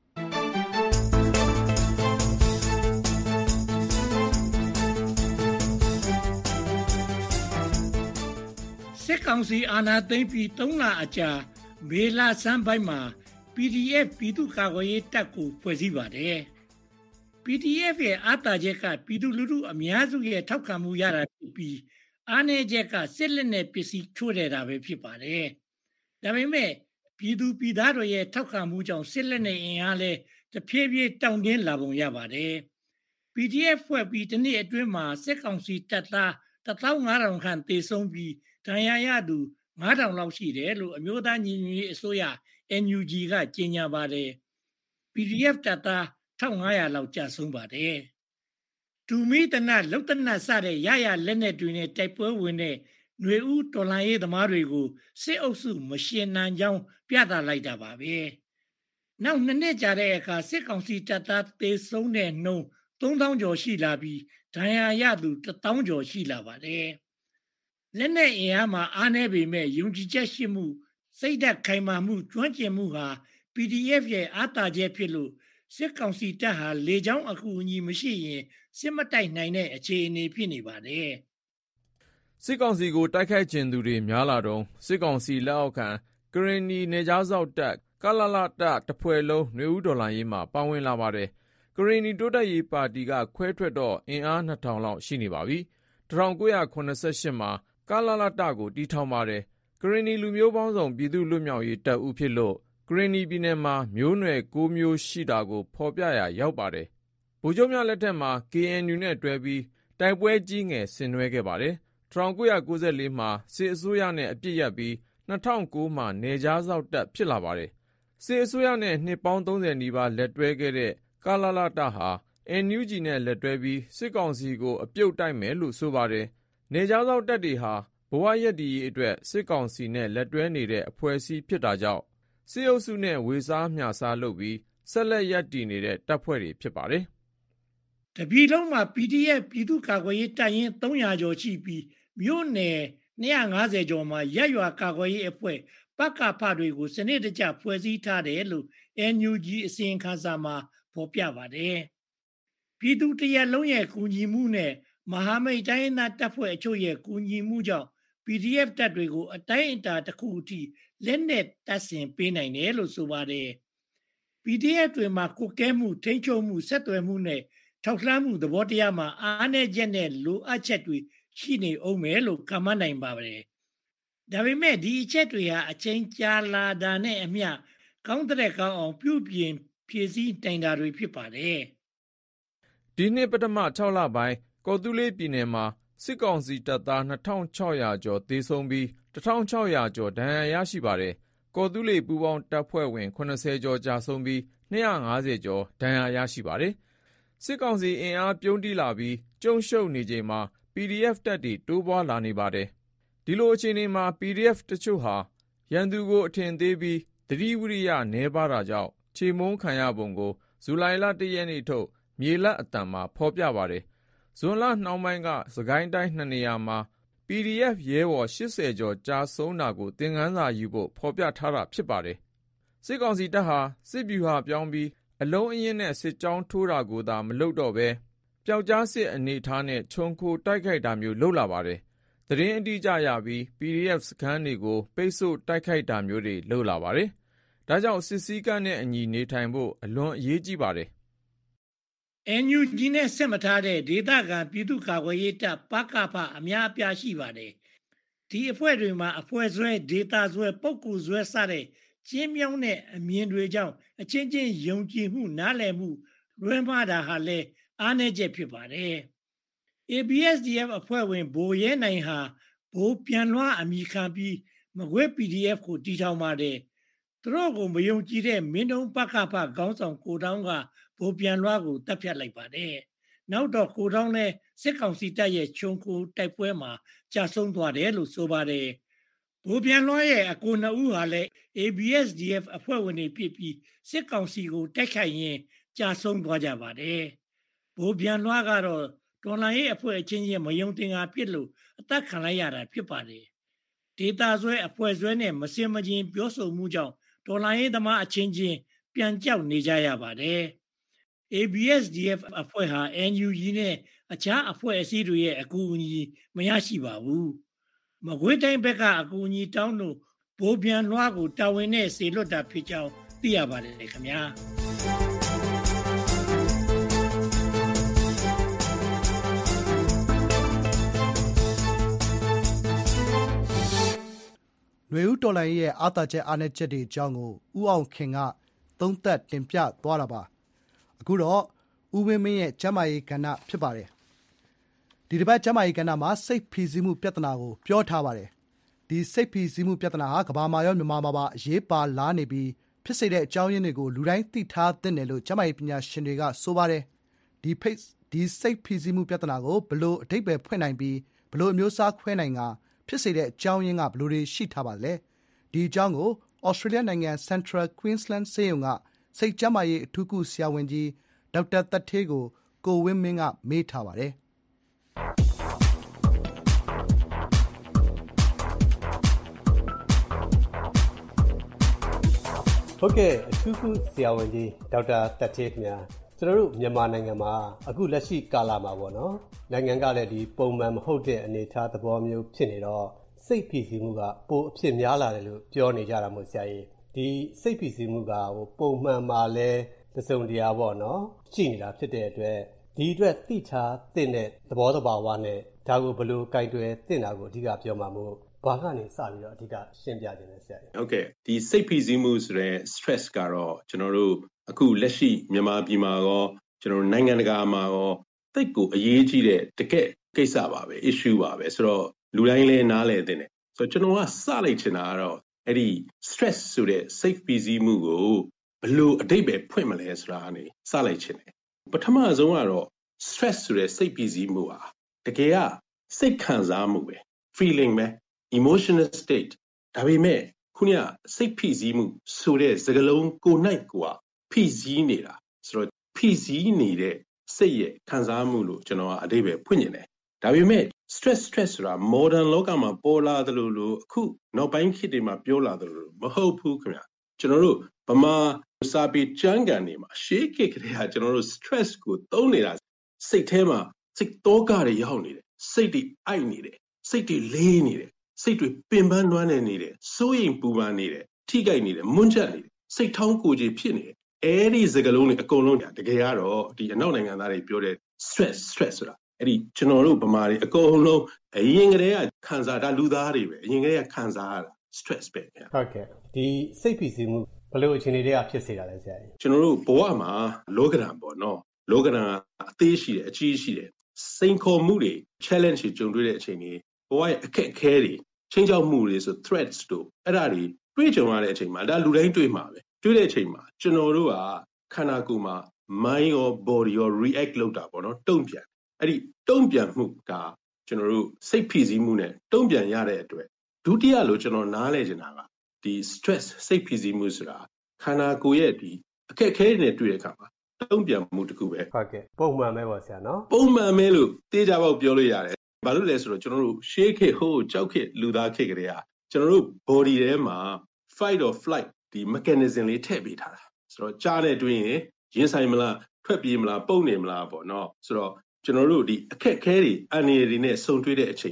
Speaker 9: စစ်ကောင်စီအာဏာသိမ်းပြီးသုံးလအကြာမေလဆန်းပိုင်းမှာ ပီဒီအက်ဖ် ပြည်သူ့ကာကွယ်ရေးတပ်ကိုဖွဲ့စည်းပါတယ်။ ပီဒီအက်ဖ် ရဲ့အားသာချက်ကပြည်သူလူထုအများစုရဲ့ထောက်ခံမှုရတာဖြစ်ပြီးအားနည်းချက်ကစစ်လက်နက်ပစ္စည်းချို့တဲ့တာပဲဖြစ်ပါတယ်။ဒါပေမဲ့ပြည်သူပြည်သားတွေရဲ့ထောက်ခံမှုကြောင့်စစ်လက်နက်အင်အားလည်းတဖြည်းဖြည်းတောင့်တင်းလာပုံရပါတယ်။ ပီဒီအက်ဖ် ဖွဲ့ပြီးတစ်နှစ်အတွင်းမှာစစ်ကောင်စီတပ်သားတစ်သောင်းငါးထောင်ခန့်သေဆုံးပြီးဒဏ်ရာရသူငါးထောင်လောက်ရှိတယ်လို့အမျိုးသားညီညွတ်ရေးအစိုးရ အန်ယူဂျီ ကကြေညာပါတယ်။ ပီဒီအက်ဖ် တပ်သားတစ်ထောင်ငါးရာလောက်ကျဆုံးပါတယ်။တူမီတနတ်လုတ်တနတ်စတဲ့ရရလက်နက်တွေနဲ့တိုက်ပွဲဝင်တဲ့ຫນွေဦးတော်လှန်ရေးသမားတွေကိုစစ်အုပ်စုမရှင်နိုင်ကြောင်းပြသလိုက်တာပါပဲ။နောက်နှစ်နှစ်ကြာတဲ့အခါစစ်ကောင်စီတပ်သားသေဆုံးတဲ့နှုန်းသုံးသောင်းကျော်ရှိလာပြီးဒဏ်ရာရသူတစ်သောင်းကျော်ရှိလာပါတယ်။လက်နက်အင်အားမှာအားနည်းပေမဲ့ယုံကြည်ချက်ရှိမှုစိတ်ဓာတ်ခိုင်မာမှုကျွမ်းကျင်မှုဟာ ပီဒီအက်ဖ် ရဲ့အားသာချက်ဖြစ်လို့စစ်ကောင်စီတပ်ဟာလေကြောင်းအကူအညီမရှိရင်စစ်မတိုက်နိုင်တဲ့အခြေအနေဖြစ်နေပါတယ်
Speaker 10: ။စစ်ကောင်စီကိုတိုက်ခိုက်ခြင်းသူတွေများလာတော့စစ်ကောင်စီလက်အောက်ခံကရင်နီနယ်ခြားစောင့်တပ်ကလလတတဖွဲ့လုံးຫນွေဦးတော်လှန်ရေးမှာပါဝင်လာပါတယ်။ကရင်နီတိုးတက်ရေးပါတီကခွဲထွက်တော့အင်အားနှစ်ထောင်လောက်ရှိနေပါပြီ။၁၉၇၈မှာကလလတကိုတီထောင်ပါတယ်။ကရင်နီလူမျိုးပေါင်းစုံပြည်သူ့လွတ်မြောက်ရေးတပ်ဦးဖြစ်လို့ကရင်နီပြည်နယ်မှာမျိုးနွယ်ကိုမျိုးရှိတာကိုဖော်ပြရာရောက်ပါတယ်။ဗိုလ်ချုပ်များလက်ထက်မှာ ကေအန်ယူ နဲ့တွဲပြီးတိုက်ပွဲကြီးငယ်ဆင်နွှဲခဲ့ပါတယ်။၁၉၉၄မှာစစ်အစိုးရနဲ့အပြစ်ရပ်ပြီး၂၀၀၉မှာနယ်ခြားစောင့်တပ်ဖြစ်လာပါတယ်။စစ်အစိုးရနဲ့နှစ်ပေါင်းသုံးဆယ်နီးပါးလက်တွဲခဲ့တဲ့ကလလတဟာ အန်ယူဂျီ နဲ့လက်တွဲပြီးစစ်ကောင်စီကိုအပြုတ်တိုက်မယ်လို့ဆိုပါတယ်။နယ်ခြားစောင့်တပ်တွေဟာဘဝရပ်တည်ရေးအတွက်စစ်ကောင်စီနဲ့လက်တွဲနေတဲ့အဖွဲ့အစည်းဖြစ်တာကြောင့်စစ်အုပ်စုနဲ့ဝေစားမျှစားလုပ်ပြီးဆက်လက်ရပ်တည်နေတဲ့တပ်ဖွဲ့တွေဖြစ်ပါတယ်
Speaker 9: ။တပြည်လုံးမှာ ပီဒီအက်ဖ် ပြည်သူ့ကာကွယ်ရေးတပ်ရင်းသုံးရာကျော်ရှိပြီးမြို့နယ်နှစ်ရာငါးဆယ်ကျော်မှာရပ်ရွာကာကွယ်ရေးအဖွဲ့ပကဖတွေကိုစနစ်တကျဖွဲ့စည်းထားတယ်လို့ အန်ယူဂျီ အစီရင်ခံစာမှာဖော်ပြပါတယ်။ပြည်သူတရက်လုံးရဲ့ကူညီမှုနဲ့မဟာမိတ်တိုင်းရင်းသားတပ်ဖွဲ့အချို့ရဲ့ကူညီမှုကြောင့် ပီဒီအက်ဖ် တပ်တွေကိုအတိုင်းအတာတစ်ခုအထိလက်နက်တပ်ဆင်ပေးနိုင်တယ်လို့ဆိုပါတယ်။ ပီဒီအက်ဖ် တွေမှာကုတ်ကဲမှုထိန်းချုပ်မှုဆက်သွယ်မှုနဲ့ထောက်လှမ်းမှုသဘောတရားမှာအားနည်းချက်နဲ့လိုအပ်ချက်တွေရှိနေအောင်မယ်လို့ခန့်မှန်းနိုင်ပါတယ်။ဒါပေမဲ့ဒီအချက်တွေဟာအချိန်ကြာလာတာနဲ့အမျှကောင်းတဲ့ကောင်းအောင်ပြုပြင်ဖြည့်ဆည်းနိုင်တာတွေဖြစ်ပါတယ်
Speaker 10: ။ဒီနှစ်ပထမခြောက်လပိုင်းကော်တူးလေးပြည်နယ်မှာစစ်ကောင်စီတပ်သား၂ထောင်ခြောက်ရာကျော်သေဆုံးပြီးတစ်ထောင်ခြောက်ရာကျော်ဒဏ်ရာရရှိပါတယ်။ကော်တူးလေးပူးပေါင်းတပ်ဖွဲ့ဝင်ခုနှစ်ဆယ်ကျော်ကြာဆုံးပြီးနှစ်ရာငါးဆယ်ကျော်ဒဏ်ရာရရှိပါတယ်။စစ်ကောင်စီအင်အားပြုံးတီးလာပြီးကျုံရှုပ်နေချိန်မှာ ပီဒီအက်ဖ် တပ်တွေတိုးပွားလာနေပါတယ်။ဒီလိုအခြေအနေမှာ ပီဒီအက်ဖ် တချို့ဟာရန်သူကိုအထင်သေးပြီးသတိဝိရိယနည်းပါးတာကြောင့်ချေမှုန်းခံရပုံကိုဇူလိုင်လတစ်ရက်နေ့ထုတ်မြေလတ်အသံမှာဖော်ပြပါတယ်။ဇွန်လနှောင်းပိုင်းကစကိုင်းတိုင်းနှစ်နေရာမှာ ပီဒီအက်ဖ် ရဲဘော်ရှစ်ဆယ်ကျော်ကြာဆုံးတာကိုသင်ခန်းစာယူဖို့ဖော်ပြထားတာဖြစ်ပါတယ်။စစ်ကောင်စီတပ်ဟာစစ်ဗျူဟာပြောင်းပြီးအလုံးအင်းနဲ့စစ်ကြောင်းထိုးတာကိုသာမလုပ်တော့ဘဲပျောက်ကြားစစ်အနေအထားနဲ့ခြုံခိုတိုက်ခိုက်တာမျိုးလုပ်လာပါတယ်
Speaker 3: သတင်းအတိအကျရပြီး ပီဒီအက်ဖ် စခန်းတွေကိုပိတ်ဆို့တိုက်ခိုက်တာမျိုးတွေလုပ်လာပါတယ်။ဒါကြောင့်စစ်စည်းကမ်းနဲ့အညီနေထိုင်ဖို့အလွန်အရေးကြီးပါတယ်
Speaker 9: ။ အန် ယူ ဂျီ နဲ့ဆက်မထားတဲ့ဒေသခံပြည်သူ့ကာကွယ်ရေးတပ်ပကဖအများအပြားရှိပါတယ်။ဒီအဖွဲ့တွေမှာအဖွဲ့ဆွဲဒေသဆွဲပုဂ္ဂိုလ်ဆွဲစတဲ့ကျင်းမြောင်းတဲ့အမြင်တွေကြောင့်အချင်းချင်းယုံကြည်မှုနားလည်မှုလွဲမှားတာဟာလည်းအားနည်းချက်ဖြစ်ပါတယ်။ အေ ဘီ အက်စ် ဒီ အက်ဖ် အဖွဲ့ဝင်ဗိုလ်ရဲနိုင်ဟာဗိုလ်ပြန်လွှားအမိခံပြီးမကွေး ပီဒီအက်ဖ် ကိုတည်ထောင်ပါတယ်။သူတို့ကိုမယုံကြည်တဲ့မင်းတုံးပကဖခေါင်းဆောင်ကိုတောင်းကဗိုလ်ပြန်လွှားကိုတပ်ဖြတ်လိုက်ပါတယ်။နောက်တော့ကိုတောင်းနဲ့စစ်ကောင်စီတပ်ရဲ့ခြုံခိုတိုက်ပွဲမှာကြာဆုံးသွားတယ်လို့ဆိုပါတယ်။ဗိုလ်ပြန်လွှားရဲ့အကိုနှစ်ဦးဟာလည်း အေ ဘီ အက်စ် ဒီ အက်ဖ် အဖွဲ့ဝင်တွေဖြစ်ပြီးစစ်ကောင်စီကိုတိုက်ခိုက်ရင်းကြာဆုံးသွားကြပါတယ်။ဗိုလ်ပြန်လွှားကတော့တော်လှန်ရေးအဖွဲ့အချင်းချင်းမယုံတင်ငါဖြစ်လို့အသက်ခံလိုက်ရတာဖြစ်ပါတယ်။ဒေသဆွဲအဖွဲ့ဆွဲနဲ့မစင်မချင်းပြောဆိုမှုကြောင့်တော်လှန်ရေးသမားအချင်းချင်းပြန်ကြောက်နေကြရပါတယ်။ အေ ဘီ အက်စ် ဒီ အက်ဖ် အဖွဲ့ဟာ အန် ယူ ဂျီ နဲ့အခြားအဖွဲ့အစည်းတွေရဲ့အကူအညီမရရှိပါဘူး။မကွေးတိုင်းဘက်ကအကူအညီတောင်းလို့ဗိုလ်ပြန်လွှားကိုတာဝန်နဲ့စေလွှတ်တာဖြစ်ကြောင်းသိရပါတယ်ခင်ဗျာ။
Speaker 2: နွေဦးတော်လှန်ရေးရဲ့အားသာချက်အားနည်းချက်တွေအကြောင်းကိုဦးအောင်ခင်ကသုံးသပ်တင်ပြသွားတာပါ။အခုတော့ဦးဝင်းမင်းရဲ့ကျန်းမာရေးကဏ္ဍဖြစ်ပါတယ်။ဒီတစ်ပတ်ကျန်းမာရေးကဏ္ဍမှာစိတ်ဖိစီးမှုပြဿနာကိုပြောထားပါတယ်။ဒီစိတ်ဖိစီးမှုပြဿနာဟာကမ္ဘာမှာရောမြန်မာမှာပါအရေးပါလာနေပြီးဖြစ်စေတဲ့အကြောင်းရင်းတွေကိုလူတိုင်းသိထားသင့်တယ်လို့ကျန်းမာရေးပညာရှင်တွေကဆိုပါတယ်။ဒီဖိဒီစိတ်ဖိစီးမှုပြဿနာကိုဘယ်လိုအဓိပ္ပာယ်ဖွင့်နိုင်ပြီးဘယ်လိုအမျိုးအစားခွဲနိုင်ကဖြစ်စေတဲ့အကြောင်းရင်းကဘယ်လိုတွေရှိထားပါလဲ။ဒီအကြောင်းကိုဩစတြေးလျနိုင်ငံ Central Queensland ဆေးရုံကစိတ်ကျန်းမာရေးအထူးကုဆရာဝန်ကြီးဒေါက်တာသက်ဌေးကိုကိုဝင်းမင်းကမေးထားပါတယ်။
Speaker 5: ဟုတ်ကဲ့အထူးကုဆရာဝန်ကြီးဒေါက်တာသက်ဌေးခင်ဗျာကျွန်တော်တို့မြန်မာနိုင်ငံမှာအခုလက်ရှိကာလမှာပေါ့နော်နိုင်ငံကလည်းဒီပုံမှန်မဟုတ်တဲ့အနေအထားသဘောမျိုးဖြစ်နေတော့စိတ်ဖိစီးမှုကပိုအဖြစ်များလာတယ်လို့ပြောနေကြတာမို့ဆရာကြီးဒီစိတ်ဖိစီးမှုကဟိုပုံမှန်မှာလဲသစုံတရားပေါ့နော်ရှိနေတာဖြစ်တဲ့အတွက်ဒီအတွက်သိထားသင့်တဲ့သဘောတဘာဝနဲ့ဒါကိုဘယ်လိုကင်တွယ်သင့်တာကိုအဓိကပြောမှာမို့ဘာကနေစပြီးတော့အဓိကရှင်းပြခြင်းလဲဆရာကြီး
Speaker 7: ဟုတ်ကဲ့ဒီစိတ်ဖိစီးမှုဆိုတဲ့ stress ကတော့ကျွန်တော်တို့အခုလက်ရှိမြန်မာပြည်မှာရောကျွန်တော်တို့နိုင်ငံတကာမှာရောတိတ်ကိုအရေးကြီးတဲ့တကယ့်ကိစ္စပါပဲ issue ပါပဲဆိုတော့လူတိုင်းလည်းနားလည်သင့်တယ်ဆိုတော့ကျွန်တော်ကစလိုက်ချင်တာကတော့အဲ့ဒီ stress ဆိုတဲ့စိတ်ဖိစီးမှုကိုဘယ်လိုအဓိပ္ပာယ်ဖွင့်မလဲဆိုတာကနေစလိုက်ချင်တယ်ပထမဆုံးကတော့ stress ဆိုတဲ့စိတ်ဖိစီးမှုဟာတကယ်ကစိတ်ခံစားမှုပဲ feeling ပဲ emotional state ဒါပေမဲ့ခုနကစိတ်ဖိစီးမှုဆိုတဲ့စကားလုံးကိုနိုင်ကိုကဖိစီးနေတာဆိုတော့ဖိစီးနေတဲ့စိတ်ရဲ့ခံစားမှုလို့ကျွန်တော်ကအဓိပ္ပာယ်ဖွင့်နေတယ်ဒါပေမဲ့ stress stress ဆိုတာ modern လောကမှာပေါ်လာသလိုလိုအခုနောက်ပိုင်းခေတ်တွေမှာပြောလာသလိုလိုမဟုတ်ဘူးခင်ဗျကျွန်တော်တို့ဗမာစာပေကျမ်းဂန်တွေမှာရှေးခေတ်ကတည်းကကျွန်တော်တို့ stress ကိုသုံးနေတာစိတ်ထဲမှာစိတ်တောကတွေရောက်နေတယ်စိတ်တွေအိုက်နေတယ်စိတ်တွေလေးနေတယ်စိတ်တွေပင်ပန်းလွှမ်းနေနေတယ်စိုးရိမ်ပူပန်နေတယ်ထိကြိုက်နေတယ်မွန်းချက်နေတယ်စိတ်ထောင်းကိုကြီးဖြစ်နေတယ်အဲ့ဒီစကားလုံးတွေအကုန်လုံးတကယ်ကတော့ဒီအနောက်နိုင်ငံသားတွေပြောတဲ့ stress stress ဆိုတာအဲ့ဒီကျွန်တော်တို့ဗမာတွေအကုန်လုံးအရင်ကတည်းကခံစားတာလူသားတွေပဲအရင်ကတည်းကခံစားရတာ stress ပဲ
Speaker 5: ဟုတ်ကဲ့ဒီစိတ်ဖိစီးမှုဘယ်လိုအခြေအနေတွေကဖြစ်စေတာလဲဆရာကြီး
Speaker 7: ကျွန်တော်တို့ဘဝမှာလောကဓာတ်ပေါ့နော်လောကဓာတ်အသေးရှိတယ်အကြီးရှိတယ်စိန်ခေါ်မှုတွေ challenge တွေကြုံတွေ့တဲ့အချိန်တွေဘဝရဲ့အခက်အခဲတွေချင်းချောက်မှုတွေဆို threats တို့အဲ့ဒါတွေတွေ့ကြုံရတဲ့အချိန်မှာဒါလူတိုင်းတွေ့မှာပဲတွေ့တဲ့အချိန်မှာကျွန်တော်တို့ကခန္ဓာကိုယ်မှာ mind or body or react လုပ်တာပေါ့နော်တုံ့ပြန်အဲ့ဒီတုံ့ပြန်မှုကကျွန်တော်တို့စိတ်ဖိစီးမှုနဲ့တုံ့ပြန်ရတဲ့အတွက်ဒုတိယလို့ကျွန်တော်နားလဲချင်တာကဒီ stress စိတ်ဖိစီးမှုဆိုတာခန္ဓာကိုယ်ရဲ့ဒီအခက်အခဲတွေနဲ့တွေ့တဲ့အခါမှာတုံ့ပြန်မှုတစ်ခုပဲ
Speaker 5: ဟုတ်ကဲ့ပုံမှန်ပဲပေါ့ဆရာနော်
Speaker 7: ပုံမှန်ပဲလို့တေးကြပေါက်ပြောလို့ရတယ်ဘာလို့လဲဆိုတော့ကျွန်တော်တို့ရှေးခေတ်ဟိုးကြောက်ခေတ်လူသားခေတ်ကတည်းကကျွန်တော်တို့ body ထဲမှာ fight or flight ဒီ mechanism လေးထည့်ပေးထားတာဆိုတော့ကြားတဲ့တွင်းရင်ရင်ဆိုင်မလားထွက်ပြေးမလားပုတ်နေမလားပေါ့နော်ဆိုတော့ကျွန်တော်တို့ဒီအခက်ခဲတွေအန္တရာယ်တွေနဲ့ဆုံတွေ့တဲ့အချိန်မှာ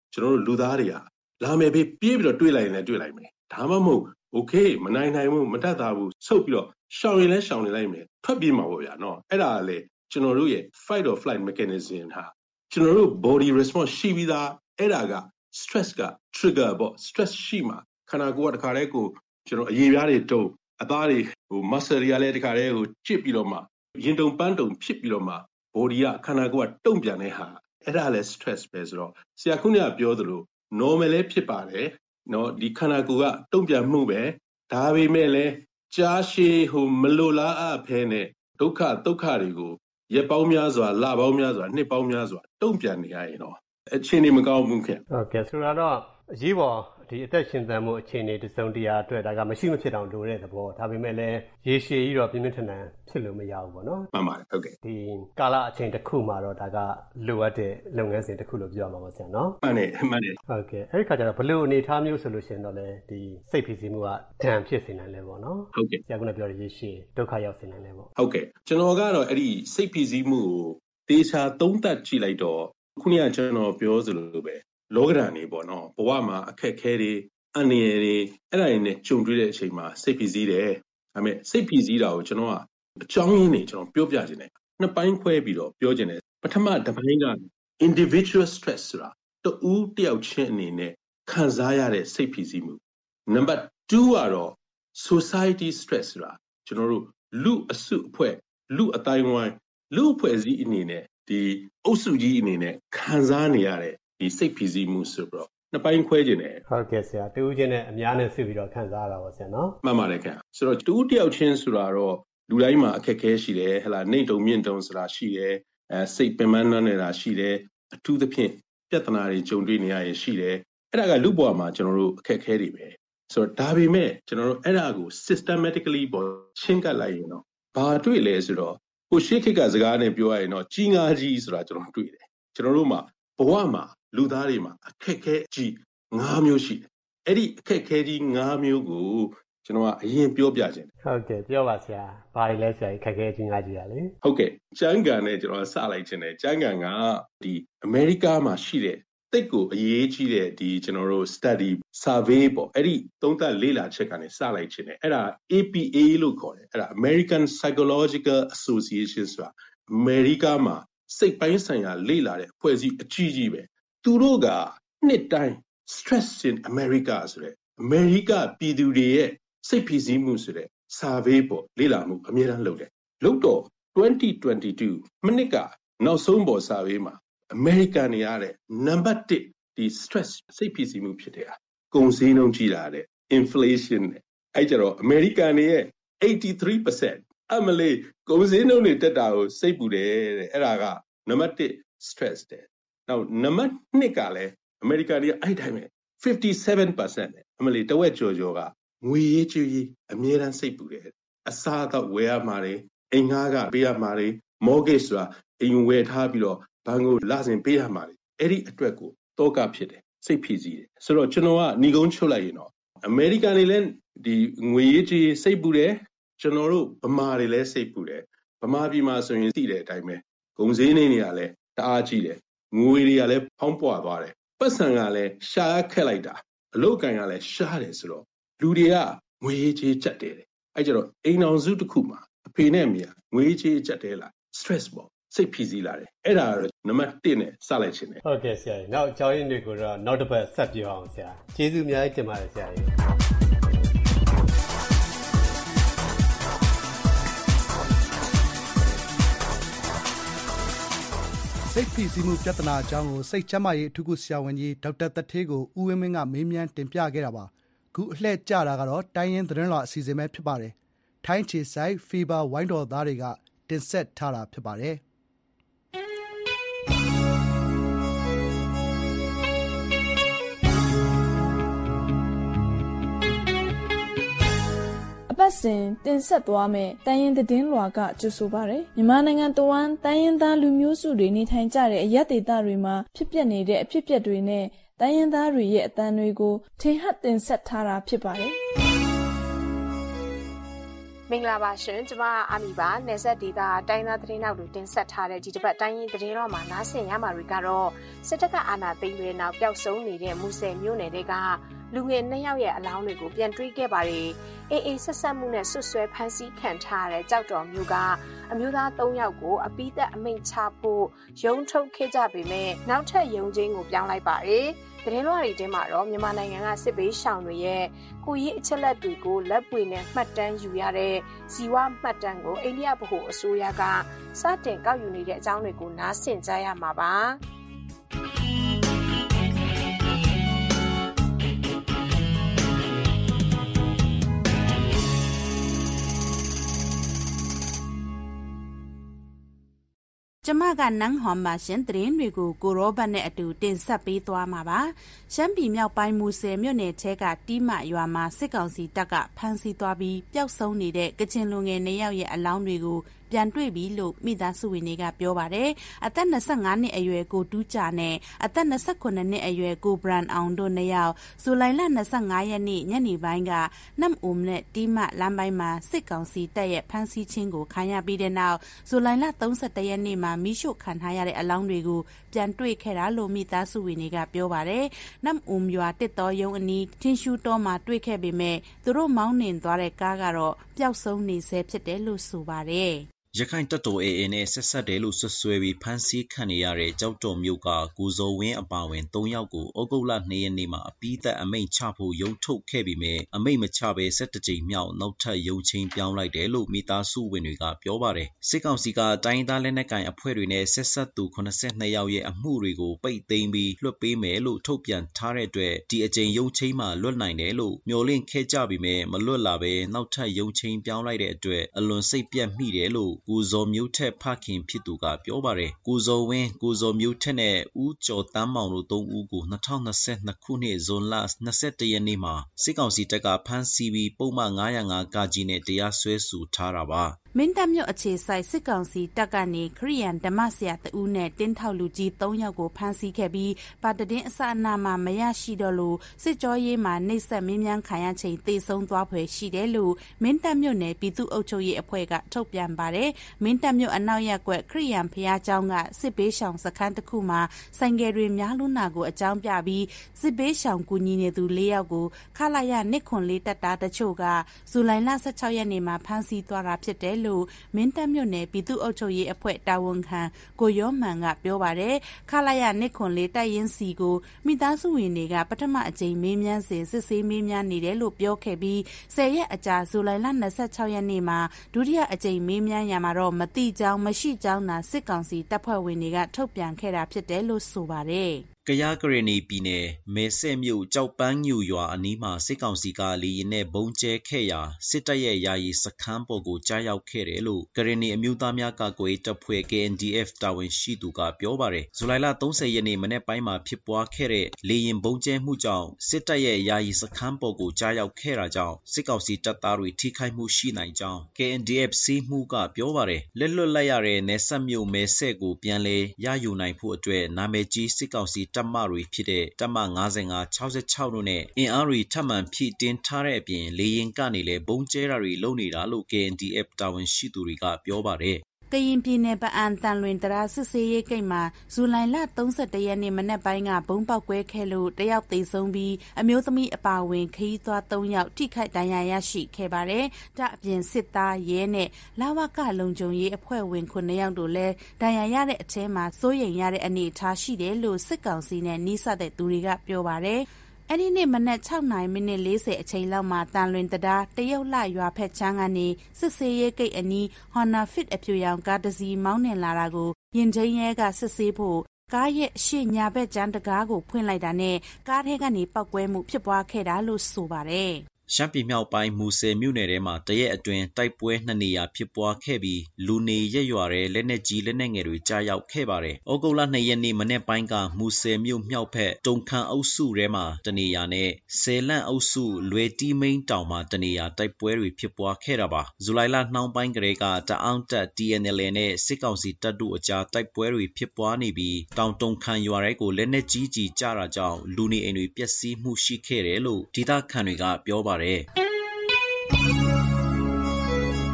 Speaker 7: ကျွန်တော်တို့လူသားတွေကလာမယ်ပြီးပြေးပြီးတော့တွေးလိုက်ရင်လည်းတွေးလိုက်မယ်ဒါမှမဟုတ် okay မနိုင်နိုင်ဘူးမတတ်တာဘူးဆုတ်ပြီးတော့ရှောင်ရင်လည်းရှောင်နေလိုက်မယ်ထွက်ပြေးမှာပေါ့ဗျာနော်အဲ့ဒါလေကျွန်တော်တို့ရဲ့ fight or flight mechanism ဟာကျွန်တော်တို့ body response ရှိပြီးသားအဲ့ဒါက stress က trigger ပေါ့ stress ရှိမှာခန္ဓာကိုယ်ကတခါတည်းကိုကျွန်တော်အရေပြားတွေတုံအသားတွေဟို muscle တွေကလည်းတခါတည်းကိုကျစ်ပြီးတော့မှရင်တုံပန်းတုံဖြစ်ပြီးတော့မှ body ကခန္ဓာကိုယ်ကတုံပြန်တဲ့ဟာအဲ့ဒါလည်း stress ပဲဆိုတော့ဆရာခုနကပြောသလို normal လည်းဖြစ်ပါတယ်နော်ဒီခန္ဓာကိုယ်ကတုံပြန်မှုပဲဒါပေမဲ့လည်းကြားရှည်ဟိုမလိုလားအပ်ဖဲနဲ့ဒုက္ခဒုက္ခတွေကိုရက်ပေါင်းများစွာလပေါင်းများစွာနှစ်ပေါင်းများစွာတုံပြန်နေရရင်တော့အခြေအနေမကောင်းဘူးခင်
Speaker 5: ဟုတ်ကဲ့ဆိုတော့အရေးပေါ်ဒီအသက်ရှင်သန်မှုအခြေအနေတစုံတရာအတွက်ဒါကမရှိမဖြစ်အောင်လိုတဲ့သဘောဒါပေမဲ့လည်းရေရှည်ကြီးတော့ပြင်းပြင်းထန်ထန်ဖြစ်လို့မရဘူးပေါ့နော်
Speaker 7: မှန်ပါတယ်ဟုတ်ကဲ့
Speaker 5: ဒီကာလအချိန်တစ်ခုမှာတော့ဒါကလိုအပ်တဲ့လုပ်ငန်းစဉ်တစ်ခုလို့ပြောရမှာပါဆရာနော်
Speaker 7: မှန်တယ်မှန်တယ်
Speaker 5: ဟုတ်ကဲ့အဲ့ဒီခါကျတော့ဘလို့အနေထားမျိုးဆိုလို့ရှိရင်တော့လေဒီစိတ်ဖိစီးမှုကဒဏ်ဖြစ်စေနိုင်လဲပေါ့နော်
Speaker 7: ဟုတ်ကဲ့
Speaker 5: ဆရာကလည်းပြောရရေရှည်ဒုက္ခရောက်စေနိုင်လဲပေါ့
Speaker 7: ဟုတ်ကဲ့ကျွန်တော်ကတော့အဲ့ဒီစိတ်ဖိစီးမှုကိုတေချာသုံးသပ်ကြည့်လိုက်တော့ခုနကကျွန်တော်ပြောသလိုပဲလောကဓာတ်နေပေါ့နော်ဘဝမှာအခက်ခဲတွေအန္တရာယ်တွေအဲ့ဒါတွေနဲ့ကြုံတွေ့တဲ့အချိန်မှာစိတ်ဖိစီးတယ်ဒါပေမဲ့စိတ်ဖိစီးတာကိုကျွန်တော်ကအကြောင်းရင်းတွေကျွန်တော်ပြောပြခြင်းတယ်နှစ်ပိုင်းခွဲပြီးတော့ပြောခြင်းတယ်ပထမတစ်ပိုင်းက individual stress ဆိုတာတူတယောက်ချင်းအနေနဲ့ခံစားရတဲ့စိတ်ဖိစီးမှုနံပါတ်twoကတော့ society stress ဆိုတာကျွန်တော်တို့လူအစုအဖွဲ့လူအတိုင်းဝိုင်းလူအဖွဲ့အစည်းအနေနဲ့ဒီအုပ်စုကြီးအနေနဲ့ခံစားနေရတဲ့ဒီစိတ်ဖိစီးမှုဆိုတော့နှစ်ပိုင်းခွဲခြင်းတယ်
Speaker 5: ဟုတ်ကဲ့ဆရာတူးချင်းနဲ့အများနဲ့စုပြီးတော့ခံစားရတာပါဆရာနော်
Speaker 7: မှန်ပါတယ်ခင်ဆိုတော့တူးတယောက်ချင်းဆိုတာတော့လူတိုင်းမှာအခက်အခဲရှိတယ်ဟလာနှိမ့်တုံမြင့်တုံဆိုတာရှိတယ်အဲစိတ်ပင်ပန်းနေတာရှိတယ်အထူးသဖြင့်ပြဿနာတွေကြုံတွေ့နေရရင်ရှိတယ်အဲ့ဒါကလူ့ဘဝမှာကျွန်တော်တို့အခက်အခဲတွေပဲဆိုတော့ဒါပေမဲ့ကျွန်တော်တို့အဲ့ဒါကို systematically ပေါ်ချင်းကပ်လိုက်ရင်တော့ဘာတွေ့လဲဆိုတော့ကိုရှေ့ခေတ်ကစကားနဲ့ပြောရရင်တော့ကြီးငါးကြီးဆိုတာကျွန်တော်တွေ့တယ်ကျွန်တော်တို့မှာဘဝမှာလူသားတွေမှာအခက်ခဲကြီး၅မျိုးရှိတယ်အဲ့ဒီအခက်ခဲကြီး၅မျိုးကိုကျွန်တော်ကအရင်ပြောပြခြင်း
Speaker 5: ဟုတ်ကဲ့ပြောပါဆရာဘာတွေလဲဆရာအခက်ခဲကြီး၅ကြီးရလေ
Speaker 7: ဟုတ်ကဲ့ကျန်းကန်နဲ့ကျွန်တော်စလိုက်ခြင်းတယ်ကျန်းကန်ကဒီအမေရိကမှာရှိတဲ့တိတ်ကိုအရေးကြီးတဲ့ဒီကျွန်တော်တို့ study survey ပေါ့အဲ့ဒီသုံးသပ်လေ့လာချက်ကနေစလိုက်ခြင်းတယ်အဲ့ဒါ A P A လို့ခေါ်တယ်အဲ့ဒါ American Psychological Association ဆိုတာအမေရိကမှာစိတ်ပိုင်းဆိုင်ရာလေ့လာတဲ့အဖွဲ့အစည်းအကြီးကြီးပဲသူတို့ကနှစ်တိုင်း stress in America ဆိုတဲ့အမေရိကပြည်သူတွေရဲ့စိတ်ဖိစီးမှုဆိုတဲ့ survey ပေါ့လေ့လာမှုအများအားလုပ်တယ်လုပ်တော့ twenty twenty-two မိနစ်ကနောက်ဆုံးပေါ် survey မှာ American တွေရတဲ့ number one ဒီ stress စိတ်ဖိစီးမှုဖြစ်တဲ့ဟာကုန်စည်နှုန်းကြီးလာတဲ့ inflation နဲ့အဲ့ကြတော့ American တွေရဲ့ eighty-three percent အမလေးကုန်စည်နှုန်းတွေတက်တာကိုစိတ်ပူတယ်တဲ့အဲ့ဒါက number one stress တဲ့နောက် number two ကလည်း American တွေအဲ့တိုင်းပဲfifty-seven percent အမလေးတဝက်ကျော်ကျော်ကငွေရေးကြေးရေးအမြဲတမ်းစိတ်ပူတယ်အစားအသောက်ဝယ်ရမှာတွေအိမ်ငှားကပေးရမှာတွေ mortgage ဆိုတာအိမ်ဝယ်ထားပြီးတော့ဘဏ်ကိုလစဉ်ပေးရမှာတွေအဲ့ဒီအတွက်ကိုတောကဖြစ်တယ်စိတ်ဖိစီးတယ်ဆိုတော့ကျွန်တော်ကညီကုန်းချုပ်လိုက်ရင်တော့ American တွေလည်းဒီငွေရေးကြေးစိတ်ပူတယ်ကျွန်တော်တို့ဗမာတွေလည်းစိတ်ပူတယ်ဗမာပြည်မှာဆိုရင်သိတဲ့အတိုင်းပဲဂုံစင်းနေနေရလဲတအားကြီးတယ်ငွေတွေကလည်းဖောင်းပွားသွားတယ်ပတ်စံကလည်းရှာခက်လိုက်တာအလုတ်ကန်ကလည်းရှားတယ်ဆိုတော့လူတွေကငွေရေးကြေးကြက်တယ်အဲ့ကြတော့အိမ်အောင်စုတစ်ခုမှာအဖေနဲ့အမေကငွေရေးကြေးကြက်တယ်လား stress ပေါ့စိတ်ဖိစီးလာတယ်အဲ့ဒါကတော့နံပါတ်oneနဲ့စလိုက်ခြင်းတယ်
Speaker 5: ဟုတ်ကဲ့ဆရာကြီးနောက်အကြောင်းရင်းတွေကိုတော့နောက်တစ်ပတ်ဆက်ပြောအောင်ဆရာကျေးဇူးအများကြီးတင်ပါတယ်ဆရာကြီး
Speaker 2: စိတ်ဖိစီးမှုပြဿနာအကြောင်းကိုစိတ်ကျန်းမာရေးအထူးကုဆရာဝန်ကြီးဒေါက်တာသက်ထေးကိုဦးဝင်းမင်းကမေးမြန်းတင်ပြခဲ့တာပါခုအလှည့်ကျတာကတော့တိုင်းရင်းသတင်းလွှာအစီအစဉ်ပဲဖြစ်ပါတယ်ထိုင်းခြေဆိုင်ဖီဘာဝိုင်းတော်သားတွေကတင်ဆက်ထားတာဖြစ်ပါတယ်
Speaker 12: ပတ်စဉ်တင်ဆက်သွားမယ်တိုင်းရင်းသတင်းလွှာကကြိုဆိုပါရယ်မြန်မာနိုင်ငံတဝန်းတိုင်းရင်းသားလူမျိုးစုတွေနေထိုင်ကြတဲ့အရပ်ဒေသတွေမှာဖြစ်ပျက်နေတဲ့အဖြစ်အပျက်တွေနဲ့တိုင်းရင်းသားတွေရဲ့အသံတွေကိုထင်ဟပ်တင်ဆက်ထားတာဖြစ်ပါတယ်
Speaker 13: မင်္ဂလာပါရှင်ကျမအာမီပါနေဆက်ဒေတာတိုင်းသားသတင်းနောက်တွေတင်ဆက်ထားတဲ့ဒီတစ်ပတ်တိုင်းရင်းသတင်းတော်မှာနားဆင်ရမှာတွေကတော့စစ်တပ်ကအာဏာသိမ်းပြီးနောက်ပျောက်ဆုံးနေတဲ့မူဆယ်မြို့နယ်တွေကလူငယ်နှစ်ယောက်ရဲ့အလောင်းတွေကိုပြန်တွေ့ခဲ့ပါတယ်အေးအေးဆက်ဆက်မှုနဲ့ဆွဆွဲဖမ်းဆီးခံထားတဲ့ကြောက်တော်မျိုးကအမျိုးသားသုံးယောက်ကိုအပိသက်အမိန့်ချဖို့ရုံးထုတ်ခဲ့ကြပေမဲ့နောက်ထပ်ရုံးချင်းကိုပြောင်းလိုက်ပါတယ်သတင်းလွှာတွေထဲမှာတော့မြန်မာနိုင်ငံကစစ်ဘေးရှောင်တွေရဲ့ကိုကြီးအချက်လက်တွေကိုလက်ပွေနဲ့မှတ်တမ်းယူရတဲ့ဇီဝမှတ်တမ်းကိုအိန္ဒိယဗဟိုအစိုးရကစတင်ကောက်ယူနေတဲ့အကြောင်းတွေကိုနားဆင်ကြရမှာပါကျမကနန်းဟွန်ပါရှင်သတင်းတွေကိုကိုရောဘတ်နဲ့အတူတင်ဆက်ပေးသွားမှာပါရှမ်းပြည်မြောက်ပိုင်းမူဆယ်မြို့နယ်ထဲကတီးမရွာမှာစစ်ကောင်စီတပ်ကဖမ်းဆီးသွားပြီးပျောက်ဆုံးနေတဲ့ကချင်လူငယ်နှစ်ယောက်ရဲ့အလောင်းတွေကိုပြန်တွေ့ပြီလို့မိသားစုဝင်တွေကပြောပါတယ်အသက်၂၅နှစ်အရွယ်ကိုတူးကြနဲ့အသက်၂၉နှစ်အရွယ်ကိုဘရန်အောင်တို့နှစ်ယောက်ဇူလိုင်လ၂၅ရက်နေ့ညနေပိုင်းကနမ်အုံနဲ့တီးမလမ်းပိုင်းမှာစစ်ကောင်စီတပ်ရဲ့ဖမ်းဆီးခြင်းကိုခံရပြီးတဲ့နောက်ဇူလိုင်လ၃၁ရက်နေ့မှာမိရှုခံထားရတဲ့အလောင်းတွေကိုပြန်တွေ့ခဲ့တာလို့မိသားစုဝင်တွေကပြောပါတယ်နမ်အုံရွာတစ်တော်ရုံအနီးထင်းရှူတော်မှာတွေ့ခဲ့ပေမဲ့သူတို့မောင်းနှင်သွားတဲ့ကားကတော့ပျောက်ဆုံးနေဆဲဖြစ်တယ်လို့ဆိုပါတယ်
Speaker 14: ရခိုင်တပ်တော် အေအေ နဲ့ဆက်ဆက်တယ်လို့ဆွဆွဲပြီးဖမ်းဆီးခံနေရတဲ့ကြောက်တော်မျိုးကကိုဇော်ဝင်းအပါဝင်၃ယောက်ကိုဩဂုတ်လ၂ရက်နေ့မှာအပိသက်အမိန့်ချဖို့ရုံးထုတ်ခဲ့ပြီးမြဲအမိန့်မချဘဲ၁၁ကြိမ်မြောက်နောက်ထပ်ရုံးချင်းပြောင်းလိုက်တယ်လို့မိသားစုဝင်တွေကပြောပါတယ်စစ်ကောင်စီကတိုင်းသားလက်နက်ကိုင်အဖွဲ့တွေနဲ့ဆက်ဆက်သူ၈၂ယောက်ရဲ့အမှုတွေကိုပိတ်သိမ်းပြီးလွှတ်ပေးမယ်လို့ထုတ်ပြန်ထားတဲ့အတွက်ဒီအကြိမ်ရုံးချင်းမှာလွတ်နိုင်တယ်လို့မျှော်လင့်ခဲ့ကြပြီးမြဲမလွတ်လာဘဲနောက်ထပ်ရုံးချင်းပြောင်းလိုက်တဲ့အတွက်အလွန်စိတ်ပြတ်မိတယ်လို့ကိုဇော်မျိုးထက်ဖခင်ဖြစ်သူကပြောပါတယ်ကိုဇော်ဝင်းကိုဇော်မျိုးထက်နဲ့ဦးကျော်တန်းမောင်တို့သုံးဦးကို၂၀၂၂ခုနှစ်ဇွန်လ၂၁ရက်နေ့မှာစစ်ကောင်စီတပ်ကဖမ်းဆီးပြီးပုံမှန်၅၀၅ကကြီးနဲ့တရားစွဲဆိုထားတာပါ
Speaker 13: မင်းတပ်မြို့အခြေဆိုင်စစ်ကောင်စီတပ်ကနေခရီးယန်ဓမ္မဆရာတဦးနဲ့တင်းထောက်လူကြီး၃ယောက်ကိုဖမ်းဆီးခဲ့ပြီးပါတတင်းအစအနာမှာမရရှိတော့လို့စစ်ကြောရေးမှာနှိပ်စက်မင်းမြန်းခံရချိန်သေဆုံးသွားဖွယ်ရှိတယ်လို့မင်းတပ်မြို့နယ်ပြည်သူ့အုပ်ချုပ်ရေးအဖွဲ့ကထုတ်ပြန်ပါတယ်မင်းတပ်မြို့အနောက်ရပ်ကွက်ခရီးယန်ဖျားကျောင်းကစစ်ဘေးရှောင်စခန်းတစ်ခုမှာဆိုင်ကယ်တွေများလွန်းတာကိုအကြောင်းပြပြီးစစ်ဘေးရှောင်ကူညီနေသူ၄ယောက်ကိုခလာရနစ်ခွန်လေးတပ်သားတချို့ကဇူလိုင်လ၁၆ရက်နေ့မှာဖမ်းဆီးသွားတာဖြစ်တယ်လို့မင်းတပ်မြို့နယ်ပြည်သူ့အုပ်ချုပ်ရေးအဖွဲ့တာဝန်ခံကိုရောမှန်ကပြောပါတယ်ခလာရနစ်ခွန်လေးတပ်ရင်းစီကိုမိသားစုဝင်တွေကပထမအကြိမ်မေးမြန်းစဉ်စစ်ဆေးမေးမြန်းနေတယ်လို့ပြောခဲ့ပြီး၁၀ရက်အကြာဇူလိုင်လ၂၆ရက်နေ့မှာဒုတိယအကြိမ်မေးမြန်းရမှာတော့မတိကြောင်းမရှိကြောင်းသာစစ်ကောင်စီတပ်ဖွဲ့ဝင်တွေကထုတ်ပြန်ခဲ့တာဖြစ်တယ်လို့ဆိုပါတယ်
Speaker 14: ကယားကရင်နီပြည်နယ်မဲဆဲမြို့ကြောက်ပန်းညူရွာအနီးမှာစစ်ကောင်စီကလေရင်နဲ့ဘုံကျဲခဲ့ရာစစ်တပ်ရဲ့ယာယီစခန်းပေါ်ကိုကြားရောက်ခဲ့တယ်လို့ကရင်နီအမျိုးသားများကာကွယ်တပ်ဖွဲ့ K N D F တာဝန်ရှိသူကပြောပါတယ်ဇူလိုင်လ၃၀ရက်နေ့မနေ့ပိုင်းမှာဖြစ်ပွားခဲ့တဲ့လေရင်ဘုံကျဲမှုကြောင့်စစ်တပ်ရဲ့ယာယီစခန်းပေါ်ကိုကြားရောက်ခဲ့တာကြောင့်စစ်ကောင်စီတပ်သားတွေထိခိုက်မှုရှိနိုင်ကြောင်း K N D F စီးမှုကပြောပါတယ်လက်လွတ်လိုက်ရတဲ့နယ်စပ်မြို့မဲဆဲကိုပြန်လဲရယူနိုင်ဖို့အတွက်နာမည်ကြီးစစ်ကောင်စီတပ်မတွေဖြစ်တဲ့တပ်မ၅၅ ၆၆တို့နဲ့အင်အားတွေထပ်မံဖြည့်တင်းထားတဲ့အပြင်လေရင်ကနေလည်းဘုံကျဲတာတွေလုပ်နေတာလို့ K N D F တာဝန်ရှိသူတွေကပြောပါတယ်
Speaker 13: ကရင်ပြည်နယ်ပအံတန်လွင်တရာစစ်စေးရေးဂိတ်မှာဇူလိုင်လ၃၁ရက်နေ့မနက်ပိုင်းကဘုံပေါက်ကွဲခဲ့လို့တယောက်သေဆုံးပြီးအမျိုးသမီးအပါအဝင်ခရီးသွား၃ယောက်ထိခိုက်ဒဏ်ရာရရှိခဲ့ပါတယ်။ဒါအပြင်စစ်သားရဲနဲ့လဝကလုံခြုံရေးအဖွဲ့ဝင်ခုနှစ်ယောက်တို့လည်းဒဏ်ရာရတဲ့အထဲမှာစိုးရိမ်ရတဲ့အနေအထားရှိတယ်လို့စစ်ကောင်စီနဲ့နှိစက်တဲ့သူတွေကပြောပါတယ်။အဲ့ဒီနေ့မနက်၆နာရီမိနစ်၄၀အချိန်လောက်မှာတန်လွင်တရာတရုတ်လရွာဖက်ချမ်းကနေစစ်စေးရေးဂိတ်အနီး Honda Fit အဖြူရောင်ကားတစ်စီးမောင်းနှင်လာတာကိုရင်ချင်းရဲကစစ်ဆေးဖို့ကားရဲ့ရှေ့ညာဘက်ကျန်းတကားကိုဖွင့်လိုက်တာနဲ့ကားထဲကနေပောက်ကွဲမှုဖြစ်ပွားခဲ့တာလို့ဆိုပါတယ်
Speaker 14: ရှမ်းပြည်မြောက်ပိုင်းမူဆယ်မြို့နယ်ထဲမှာတရက်အတွင်းတိုက်ပွဲနှစ်နေရာဖြစ်ပွားခဲ့ပြီးလူနေရက်ရွာတဲ့လက်နက်ကြီးလက်နက်ငယ်တွေကြားရောက်ခဲ့ပါတယ်။ဩဂုတ်လ၂ရက်နေ့မနေ့ပိုင်းကမူဆယ်မြို့မြောက်ဘက်တုံခမ်းအုပ်စုထဲမှာတနေရာနဲ့ဆယ်လန့်အုပ်စုလွယ်တီးမိန်တောင်မှာတနေရာတိုက်ပွဲတွေဖြစ်ပွားခဲ့တာပါ။ဇူလိုင်လနှောင်းပိုင်းကလေးကတအောင်းတပ် T N L A နဲ့စစ်ကောင်စီတပ်တို့အကြားတိုက်ပွဲတွေဖြစ်ပွားနေပြီးတောင်တုံခမ်းရွာထဲကိုလက်နက်ကြီးကြီးကျတာကြောင့်လူနေအိမ်တွေပျက်စီးမှုရှိခဲ့တယ်လို့ဒေသခံတွေကပြောပါတယ်။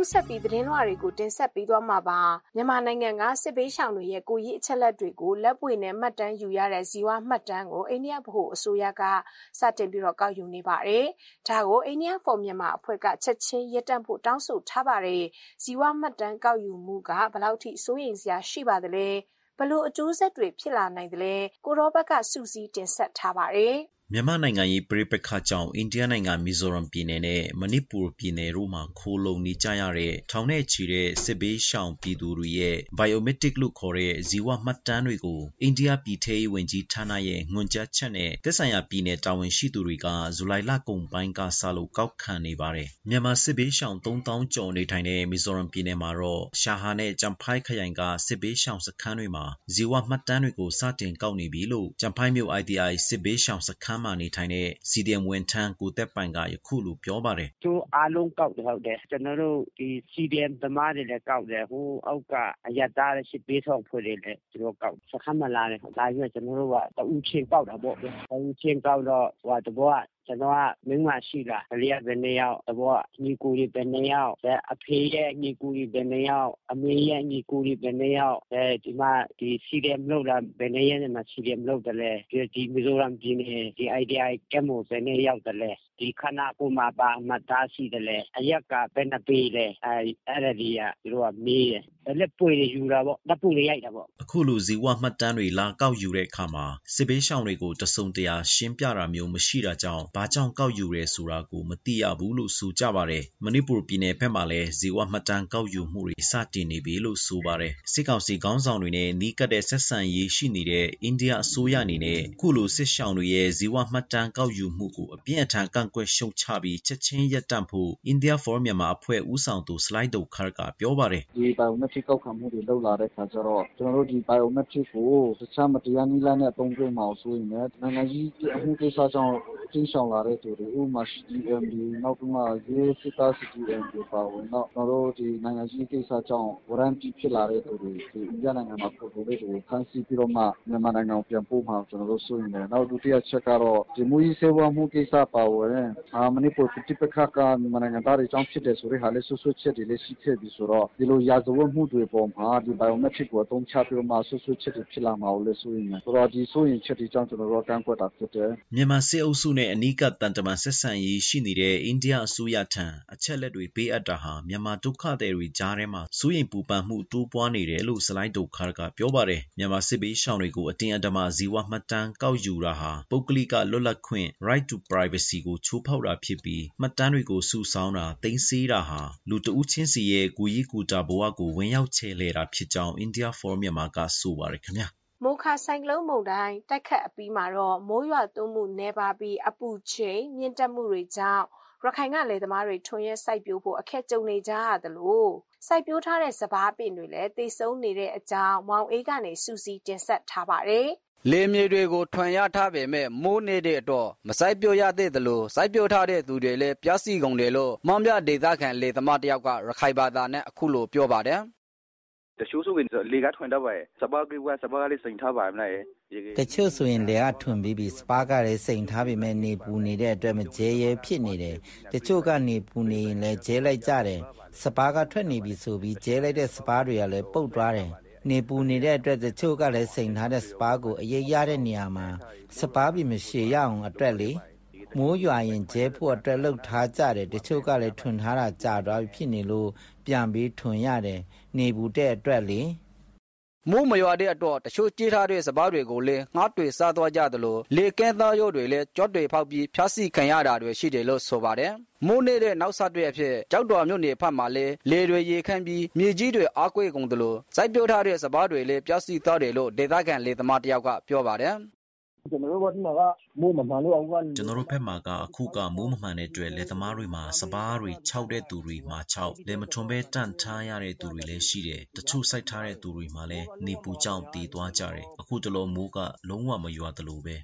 Speaker 8: ဆက်ပြီးသတင်းလွှာတွေကိုတင်ဆက်ပေးသွားမှာပါမြန်မာနိုင်ငံကစစ်ဘေးရှောင်တွေရဲ့ကိုကြီးအချက်လက်တွေကိုလက်ပွေနဲ့မှတ်တမ်းယူရတဲ့ဇီဝမှတ်တမ်းကိုအိန္ဒိယဗဟိုအစိုးရကစတင်ပြီးတော့ကောက်ယူနေပါတယ်ဒါကိုအိန္ဒိယဖော်မြန်မာအဖွဲ့ကချက်ချင်းရပ်တန့်ဖို့တောင်းဆိုထားပါတယ်ဇီဝမှတ်တမ်းကောက်ယူမှုကဘယ်လောက်ထိစိုးရိမ်စရာရှိပါသလဲဘလို့အကျိုးဆက်တွေဖြစ်လာနိုင်သလဲကိုရောဘက်ကစူးစီးတင်ဆက်ထားပါတယ်
Speaker 14: မြန်မာနိုင်ငံရေးပရိပက္ခကြောင့်အိန္ဒိယနိုင်ငံမီဇိုရမ်ပြည်နယ်နဲ့မဏိပူပြည်နယ်တို့မှာခိုးလုံနေကြရတဲ့ထောင်နဲ့ချီတဲ့စစ်ဘေးရှောင်ပြည်သူတွေရဲ့ biometric လို့ခေါ်တဲ့ဇီဝမှတ်တမ်းတွေကိုအိန္ဒိယပြည်ထရေးဝန်ကြီးဌာနရဲ့ညွှန်ကြားချက်နဲ့သက်ဆိုင်ရာပြည်နယ်တာဝန်ရှိသူတွေကဇူလိုင်လကုန်ပိုင်းကစလို့ကောက်ခံနေပါတယ်။မြန်မာစစ်ဘေးရှောင်သုံးသောင်းကျော်နေထိုင်တဲ့မီဇိုရမ်ပြည်နယ်မှာတော့ရှာဟာနဲ့ကျန်ဖိုင်းခရိုင်ကစစ်ဘေးရှောင်စခန်းတွေမှာဇီဝမှတ်တမ်းတွေကိုစတင်ကောက်နေပြီလို့ကျန်ဖိုင်းမြို့ I T I စစ်ဘေးရှောင်စခန်းမှာနေထိုင်တဲ့ C D M ဝန်ထမ်းကိုသက်ပိုင်ကယခုလိုပြောပါတယ်
Speaker 17: ကျိုးအားလုံးကောက်တယ်ဟုတ်တယ်ကျွန်တော်တို့ဒီ C D M သမားတွေလည်းကောက်တယ်ဟိုအောက်ကအရတားရှိပေးဆောင်ဖွဲ့တွေလည်းကျွန်တော်ကောက်စခန်းမှာလာတယ်ဒါပေမဲ့ကျွန်တော်တို့ကတူချင်းကောက်တာပေါ့တူချင်းကောက်တော့ဟိုတဘောကျွန်တော်ကမင်းမရှိလားအလျက်ဘယ်နှစ်ယောက်တဘောညီကိုကြီးဘယ်နှစ်ယောက်အဖေရဲ့ညီကိုကြီးဘယ်နှစ်ယောက်အမေရဲ့ညီကိုကြီးဘယ်နှစ်ယောက်အဲဒီမှာဒီ C D M လို့လားဘယ်နှစ်ရက်နဲ့မှ C D M လို့တယ်လေဒီမီဇိုရမ်ပြည်နယ်ဒီ I D I ကမိုဘယ်နှစ်ယောက်တယ်လေဒီခနာကိုမှာပါမသားရှိတယ်လေအရက်ကဘယ်နှပေးလဲအဲအဲ့ဒါကြီးကသူတို့ကမေးတယ်လက်ပွေတွေယူတာပေါ့လက်ပွေတွေရိုက်တာပေါ့
Speaker 14: အခုလိုဇီဝမှတ်တမ်းတွေလာကောက်ယူတဲ့အခါမှာစစ်ဘေးရှောင်တွေကိုတစုံတရာရှင်းပြတာမျိုးမရှိတာကြောင့်ဘာကြောင့်ကောက်ယူရဲဆိုတာကိုမသိရဘူးလို့ဆိုကြပါတယ်မဏိပူပြည်နယ်ဘက်မှာလည်းဇီဝမှတ်တမ်းကောက်ယူမှုတွေစတင်နေပြီလို့ဆိုပါတယ်စစ်ကောင်စီခေါင်းဆောင်တွေနဲ့နီးကပ်တဲ့ဆက်ဆံရေးရှိနေတဲ့အိန္ဒိယအစိုးရအနေနဲ့အခုလိုစစ်ရှောင်တွေရဲ့ဇီဝမှတ်တမ်းကောက်ယူမှုကိုအပြင်းအထန်ကန့်ကွက်ရှုတ်ချပြီးချက်ချင်းရပ်တန့်ဖို့ India for Myanmar အဖွဲ့ဦးဆောင်သူစလိုက်ဒိုခါကပြောပါတယ်
Speaker 18: ဒီ biometric ကောက်ခံမှုတွေလုပ်လာတဲ့ခါကျတော့ကျွန်တော်တို့ဒီ biometric ကိုတခြားမတရားနည်းလမ်းနဲ့အသုံးပြုမှာဆိုရင်လည်းနိုင်ငံကြီးအမှုကိစ္စကြောင့်တင်းရှောင်လာတဲ့သူတွေဥပမာ C D M ဒီနောက်ပြီးမှရေးစစ်သား C D M တွေပါဝင်တော့ကျွန်တော်တို့ဒီနိုင်ငံကြီးကိစ္စကြောင့် warranty ဖြစ်လာတဲ့သူတွေဒီအိန္ဒိယနိုင်ငံမှာပို့လို့တွေကိုဖမ်းဆီးပြီးတော့မှမြန်မာနိုင်ငံကိုပြန်ပို့မှာကျွန်တော်တို့ဆိုရင်လည်းနောက်ဒုတိယချက်ကတော့ဒီမူကြီးစေဝါမှုကိစ္စပါဝင်အာမဏိပူတိပခါကမြန်မာနိုင်ငံသားတွေကြောင့်ဖြစ်တယ်ဆိုတဲ့ဟာလေးဆွဆွချက်တွေလည်းရှိခဲ့ပြီဆိုတော့ဒီလိုရာဇဝတ်မှုတွေပေါ်မှာဒီ biometric ကိုအသုံးချပြီးတော့မှဆွဆွချက်တွေဖြစ်လာမှာလို့ဆိုရင်ဆိုတော့ဒီဆိုရင်ချက်တွေကြောင့်ကျွန်တော်တို့ကန့်ကွက်တာဖြစ်တယ်
Speaker 14: မြန်မာစစ်အုပ်စုနဲ့အနီးကပ်တန်တမန်ဆက်ဆံရေးရှိနေတဲ့အိန္ဒိယအစိုးရထံအချက်လက်တွေပေးအပ်တာဟာမြန်မာဒုက္ခသည်တွေကြားထဲမှာစိုးရိမ်ပူပန်မှုတိုးပွားနေတယ်လို့စလိုက်ဒိုခါကပြောပါတယ်မြန်မာစစ်ဘေးရှောင်တွေကိုအတင်းအဓမ္မဇီဝမှတ်တမ်းကောက်ယူတာဟာပုဂ္ဂလိကလွတ်လပ်ခွင့် right to privacy ကိုချိုးဖောက်တာဖြစ်ပြီးမှတ်တမ်းတွေကိုစုဆောင်းတာသိမ်းဆည်းတာဟာလူတဦးချင်းစီရဲ့ကိုကြီးကူတာဘဝကိုဝင်ရောက်ချေလှယ်တာဖြစ်ကြောင်း India for Myanmar ကဆိုပါတယ်ခင်ဗျာ
Speaker 8: မိုခါဆိုင်ကလုန်းမုန်တိုင်းတိုက်ခတ်အပြီးမှာတော့မိုးရွာသွန်းမှုနေပါပြီးအပူချိန်မြင့်တက်မှုတွေကြောင့်ရခိုင်ကလေသမားတွေထွန်ရက်စိုက်ပျိုးဖို့အခက်ကြုံနေကြရတယ်လို့စိုက်ပျိုးထားတဲ့စပားပင်တွေလည်းတိတ်ဆုံးနေတဲ့အကြောင်းမောင်အေးကနေစူးစီးတင်ဆက်ထားပါတယ်
Speaker 24: လေမြေတွေကိုထွန်ရထားပေမဲ့မိုးနေတဲ့အတွက်မစိုက်ပျိုးရသေးသလိုစိုက်ပျိုးထားတဲ့သူတွေလည်းပြားစီကုန်တယ်လို့မောင်ပြဒေသခံလေသမားတယောက်ကရခိုင်ဘာသာနဲ့အခုလိုပြောပါတယ်
Speaker 25: တချို့ဆိုရင်လေကထွန်တော့ပဲစပါးကစပါးကလေးစိန်ထားပါမလား
Speaker 26: တချို့ဆိုရင်လေကထွန်ပြီးပြီးစပါးကလေးစိန်ထားပေမဲ့နေပူနေတဲ့အတွက်မကျဲရဲဖြစ်နေတယ်တချို့ကနေပူနေရင်လည်းကျဲလိုက်ကြတယ်စပါးကထွက်နေပြီဆိုပြီးကျဲလိုက်တဲ့စပါးတွေကလည်းပုတ်သွားတယ်နေပူနေတဲ့အတွက်တချို့ကလည်းစိန်ထားတဲ့စပါးကိုအရေးရတဲ့နေရာမှာစပါးပြီးမရှည်ရအောင်အတွက်လေမိုးရွာရင်ကျဲဖို့အတွက်လှုပ်ထားကြတယ်တချို့ကလည်းထွန်ထားတာကြာသွားပြီဖြစ်နေလို့ပြန်ပြီးထွန်ရတယ်နေပူတဲ့အတွက်လေ
Speaker 24: မိုးမရွာတဲ့အတွက်တချို့ကြေးထားတဲ့စပားတွေကိုလည်းငှားတွေစားသွားကြသလိုလေကဲသားရိုးတွေလည်းကြော့တွေဖောက်ပြီးဖျားဆီခံရတာတွေရှိတယ်လို့ဆိုပါတယ်မိုးနေတဲ့နောက်ဆက်တွဲအဖြစ်ကြောက်တော်မြို့နယ်ဖက်မှာလည်းလေတွေရေခမ်းပြီးမြေကြီးတွေအားကွေးကုန်သလိုစိုက်ပျိုးထားတဲ့စပားတွေလည်းပျောက်စီးသွားတယ်လို့ဒေသခံလေသမားတယောက်ကပြောပါတယ်
Speaker 25: ကျွန်တော်တို့ဘက်မှာကမိုးမမှန်လို့အောက်က
Speaker 14: ကျွန်တော်တို့ဘက်မှာကအခုကမိုးမမှန်တဲ့အတွက်လက်သမားတွေမှာစပားတွေခြောက်တဲ့သူတွေမှာခြောက်လေမထွန်ပဲတန့်ထားရတဲ့သူတွေလည်းရှိတယ်တချို့စိုက်ထားတဲ့သူတွေမှာလည်းနေပူကြောင့်တည်သွားကြတယ်အခုတလုံးမိုးကလုံးဝမရွာသလိုပဲ
Speaker 24: ရ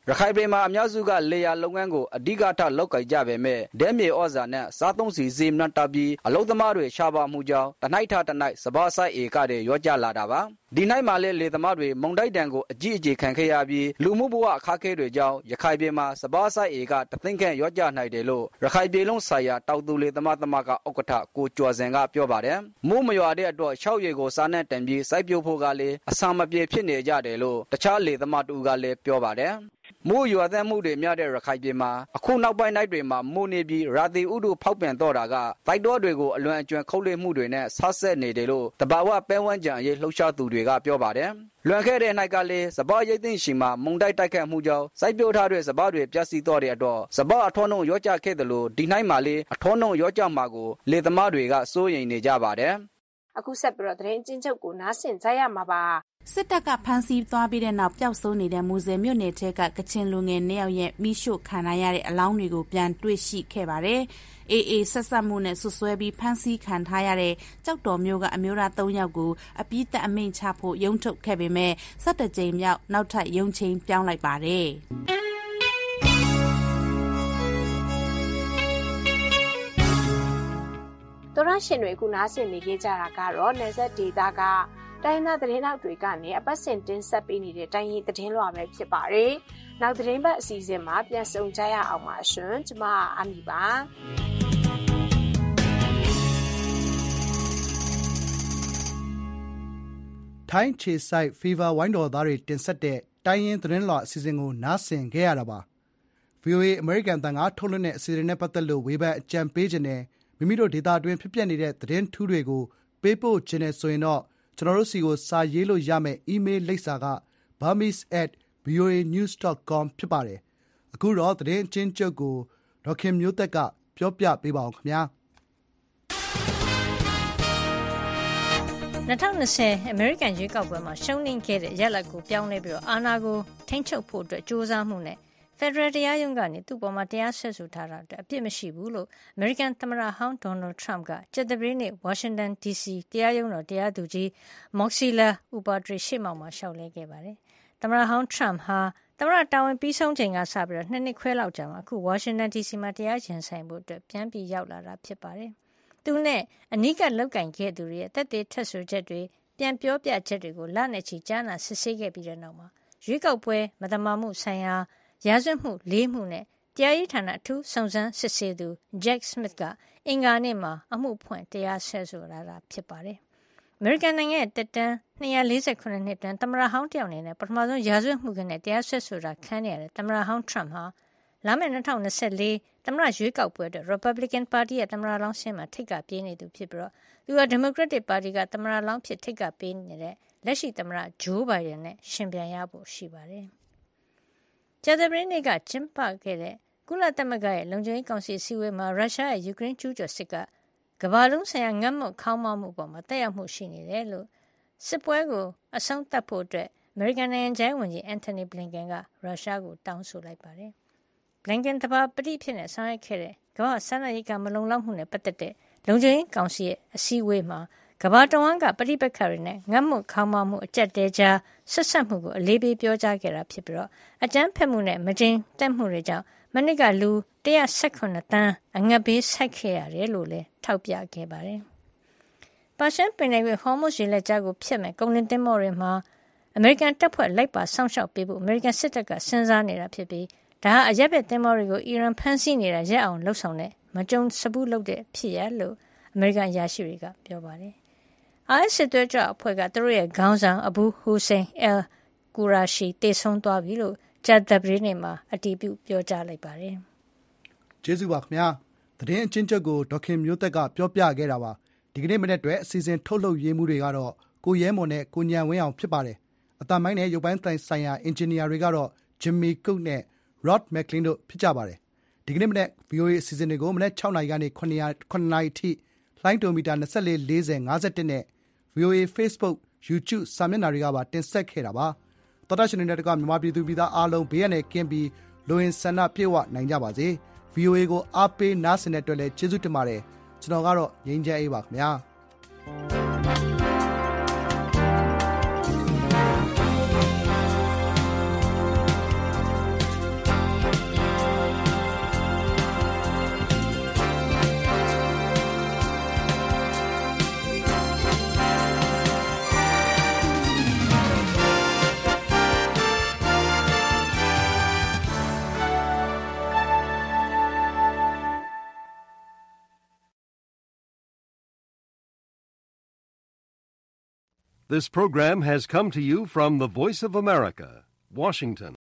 Speaker 24: ရခိုင်ပြည်မှာအများစုကလေယာလုပ်ငန်းကိုအဓိကထားလုပ်ကိုင်ကြပေမဲ့ဒဲမြေဩဇာနဲ့စားသုံးစီစီမံတပ်ပြီးအလုပ်သမားတွေရှားပါမှုကြောင့်တနိုင်ထတနိုင်စပါးဆိုင်ဧကတွေရော့ကျလာတာပါဒီနိုင်မှာလေလေသမားတွေမုံတိုက်တံကိုအကြီးအကျယ်ခံခဲ့ရပြီးလူမှုဘဝအခက်အခဲတွေကြောင့်ရခိုင်ပြည်မှာစပါးဆိုင်ဧကတသိန်းခန့်ရော့ကျနိုင်တယ်လို့ရခိုင်ပြည်လုံးဆိုင်ရာတောက်သူလေသမားသမဂ္ဂဥက္ကဋ္ဌကိုကျော်စင်ကပြောပါတယ်မိုးမရွာတဲ့အတွက်၆ရက်ကိုစားနဲ့တန်ပြီးစိုက်ပျိုးဖို့ကလည်းအဆင်မပြေဖြစ်နေကြတယ်လို့တခြားလေသမားတူကလည်းပြောပါတယ်မိုးရွာသွန်းမှုတွေများတဲ့ရခိုင်ပြည်မှာအခုနောက်ပိုင်းနိုင်တွေမှာမိုးနေပြီးရာသီဥတုဖောက်ပြန်တော့တာကတိုက်တော်တွေကိုအလွန်အကျွံခုတ်လွှင့်မှုတွေနဲ့ဆဆက်နေတယ်လို့တဘာဝပဲဝန်းကျန်အရေးလှုပ်ရှားသူတွေကပြောပါတယ်လွန်ခဲ့တဲ့နိုင်ကလည်းစပားရိတ်သိမ်းရှိမှာမုန်တိုက်တိုက်ခတ်မှုကြောင့်စိုက်ပျိုးထားတဲ့စပားတွေပျက်စီးတော့တဲ့အတွက်စပားအထွန်းနှုံရော့ကျခဲ့တယ်လို့ဒီနိုင်မှာလည်းအထွန်းနှုံရော့ကျမှာကိုလေသမားတွေကစိုးရိမ်နေကြပါတယ်
Speaker 8: အခုဆက်ပြီးတော့သတင်းချင်းချုပ်ကိုနားဆင်ကြရမှာပါ
Speaker 13: စစ်တပ်ကဖမ်းဆီးသွားပြီးတဲ့နောက်ပျောက်ဆုံးနေတဲ့မူဆယ်မြို့နယ်ထဲကကချင်လူငယ်နှစ်ယောက်ရဲ့မိရှို့ခံရတဲ့အလောင်းတွေကိုပြန်တွေ့ရှိခဲ့ပါတယ်။အေးအေးဆက်ဆက်မှုနဲ့ဆွဆွဲပြီးဖမ်းဆီးခံထားရတဲ့ကြောက်တော်မျိုးကအမျိုးသား၃ယောက်ကိုအပြစ်သက်အမိန့်ချဖို့ရုံးထုတ်ခဲ့ပေမဲ့၁၁ကြိမ်မြောက်နောက်ထပ်ရုံးချိန်ပြောင်းလိုက်ပါတယ်။
Speaker 8: တော်ရရှင်တွေခုနားဆင်နေကြတာကတော့နယ်စပ်ဒေသကတိုင်းသားသတင်းနောက်တွေကနေအပတ်စဉ်တင်ဆက်ပေးနေတဲ့တိုင်းရင်းသတင်းလွှာပဲဖြစ်ပါတယ်။နောက်သတင်းပတ်အစီအစဉ်မှာပြန်ဆုံကြရအောင်ပါရှင်။ကျွန်မအမီပါ
Speaker 2: ။ထိုင်းခြေဆိုင် Fever ဝိုင်းတော်သားတွေတင်ဆက်တဲ့တိုင်းရင်းသတင်းလွှာအစီအစဉ်ကိုနားဆင်ခဲ့ရတာပါ။ ဗွီအိုအေ အမေရိကန်အသံကထုတ်လွှင့်တဲ့အစီအစဉ်နဲ့ပတ်သက်လို့ဝေဖန်အကြံပေးခြင်းနဲ့မိမိတို့ဒေသအတွင်းဖြစ်ပျက်နေတဲ့သတင်းထူးတွေကိုပေးပို့ခြင်းနဲ့ဆိုရင်တော့ကျွန်တော်တို့စီကိုစာရေးလို့ရမယ့် email လိပ်စာက burmese at voa news dot com ဖြစ်ပါတယ်။အခုတော့သတင်းအချင်းချုပ်ကိုဒေါခင်မျိုးသက်ကပြောပြပေးပါအောင်ခင်ဗျာ
Speaker 11: ။၂၀၂၀အမေရိကန်ရွေးကောက်ပွဲမှာရှုံးနိမ့်ခဲ့တဲ့ရလဒ်ကိုပြောင်းလဲပြီးတော့အာဏာကိုထိန်းချုပ်ဖို့အတွက်စ조사မှုနဲ့ဖက်ဒရယ်တရားရုံးကနေသူ့ပေါ်မှာတရားစွဲဆိုထားတာအတွက်အပြစ်မရှိဘူးလို့အမေရိကန်သမ္မတဟောင်းဒေါ်နယ်ထရမ့်ကကြာသပတေးနေ့ဝါရှင်တန်ဒီစီတရားရုံးတော်တရားသူကြီးမော့ဆီလာဥပါဒရီရှေ့မှောက်မှာလျှောက်လဲခဲ့ပါတယ်။သမ္မတဟောင်းထရမ့်ဟာသမ္မတတာဝန်ပြီးဆုံးချိန်ကစပြီးတော့နှစ်နှစ်ခွဲလောက်ကြာမှာအခုဝါရှင်တန်ဒီစီမှာတရားရင်ဆိုင်ဖို့အတွက်ပြန်ပြီးရောက်လာတာဖြစ်ပါတယ်။သူနဲ့အနီးကပ်လောက်ကင်ခဲ့သူတွေရဲ့သက်သေထက်ဆိုချက်တွေပြန်ပြောပြချက်တွေကိုလနဲ့ချီကြားနာစစ်ဆေးခဲ့ပြီးတဲ့နောက်မှာရွေးကောက်ပွဲမသမာမှုဆိုင်ရာရာဇဝတ်မှုလေးမှုနဲ့တရားရေးဌာနအထူးစုံစမ်းစစ်ဆေးသူ Jack Smith ကအင်္ဂါနေ့မှာအမှုဖွင့်တရားစွဲဆိုလာတာဖြစ်ပါတယ်။အမေရိကန်နိုင်ငံရဲ့တက်တန်း၂၄၇နှစ်တွင်သမ္မတဟောင်းတယောက်အနေနဲ့ပထမဆုံးရာဇဝတ်မှုနဲ့တရားစွဲဆိုတာခံရတဲ့သမ္မတဟောင်းထရမ့်ဟာလာမယ့်၂၀၂၄သမ္မတရွေးကောက်ပွဲအတွက် Republican Party ရဲ့သမ္မတလောင်းရှင်းမှာထိပ်ကပြေးနေသူဖြစ်ပြီးတော့သူက Democratic Party ကသမ္မတလောင်းဖြစ်ထိပ်ကပြေးနေတဲ့လက်ရှိသမ္မတ Joe Biden နဲ့ရှင်ပြန်ရဖို့ရှိပါတယ်။ကြာသပတေးနေ့ကကျင်းပခဲ့တဲ့ကုလသမဂ္ဂရဲ့လုံခြုံရေးကောင်စီအစည်းအဝေးမှာရုရှားရဲ့ယူကရိန်းကျူးကျော်စစ်ကကမ္ဘာလုံးဆိုင်ရာငတ်မွတ်ခေါင်းပါးမှုပေါ်မှာတက်ရောက်မှုရှိနေတယ်လို့စစ်ပွဲကိုအဆုံးသတ်ဖို့အတွက်အမေရိကန်နိုင်ငံခြားရေးဝန်ကြီးအန်ထိုနီဘလင်ကန်ကရုရှားကိုတောင်းဆိုလိုက်ပါတယ်။ဘလင်ကန်တပါပတိဖြစ်နေဆောင်ရွက်ခဲ့တဲ့ကမ္ဘာစားနပ်ရိက္ခာမလုံလောက်မှုနဲ့ပတ်သက်တဲ့လုံခြုံရေးကောင်စီရဲ့အစည်းအဝေးမှာကမ္ဘာတဝန်းကပဋိပက္ခတွေနဲ့ငတ်မွတ်ခေါင်းပါးမှုအကျက်တဲကြားဆက်ဆက်မှုကိုအလေးပေးပြောကြားခဲ့တာဖြစ်ပြီးတော့အကြမ်းဖက်မှုနဲ့မတင်တက်မှုတွေကြောင့်မနစ်ကလူ၁၁၈တန်းအငတ်ဘေးဆိုက်ခဲ့ရတယ်လို့လည်းထောက်ပြခဲ့ပါတယ်။ပါရှန်ပင်လယ်ကွေ့ဟော်မုဇ်ရေလက်ကြားကိုဖျက်မဲ့ကုန်တင်သင်္ဘောတွေမှာအမေရိကန်တပ်ဖွဲ့လိုက်ပါစောင့်ရှောက်ပေးဖို့အမေရိကန်စစ်တပ်ကစဉ်းစားနေတာဖြစ်ပြီးဒါဟာအရက်ဘက်သင်္ဘောတွေကိုအီရန်ဖမ်းဆီးနေတာရက်အောင်လှုပ်ဆောင်တဲ့မကြုံစဘူးလုပ်တဲ့ဖြစ်ရလို့အမေရိကန်အရာရှိတွေကပြောပါတယ်။ I S စစ်သွေးကြွအဖွဲ့ကသူတို့ရဲ့ခေါင်းဆောင်အဘူဟူစိန်အယ်ကူရာရှီတေဆုံးသွားပြီလို့ကြာသပတေးနေ့မှာအတည်ပြုပြောကြားလိုက်ပါတယ်
Speaker 2: ။ကျေးဇူးပါခင်ဗျာ။သတင်းအချင်းချုပ်ကိုဒေါခင်မျိုးသက်ကပြောပြခဲ့တာပါ။ဒီကနေ့မနေ့အတွက်အစီအစဉ်ထုတ်လုပ်ရေးမှုတွေကတော့ကိုရဲမွန်နဲ့ကိုညံဝင်းအောင်ဖြစ်ပါတယ်။အတမိုင်းနဲ့ရုပ်ပိုင်းဆိုင်ရာအင်ဂျင်နီယာတွေကတော့ Jimmy Cook နဲ့ Rod McLean တို့ဖြစ်ကြပါတယ်။ဒီကနေ့မနေ့ ဗွီအိုအေ အစီအစဉ်တွေကိုမနေ့၆နာရီကနေ၇နာရီထိလိုင်းတိုမီတာ၂၄ ၄၀ ၅၁နဲ့ ဗွီအိုအေ Facebook YouTube စာမျက်နှာတွေကပါတင်ဆက်ခဲ့တာပါ။သောတာရှင်တွေနဲ့တကွမြန်မာပြည်သူပြည်သားအားလုံးဘေးရန်နဲ့ကင်းပြီးလိုအင်ဆန္ဒပြေဝနိုင်ကြပါစေ။ ဗွီအိုအေကိုအားပေးနားဆင်တဲ့အတွက်လည်းကျေးဇူးတင်ပါတယ်။ကျွန်တော်ကတော့ငြိမ်းချမ်းအေးပါခင်ဗျာ။
Speaker 15: This program has come to you from the Voice of America, Washington.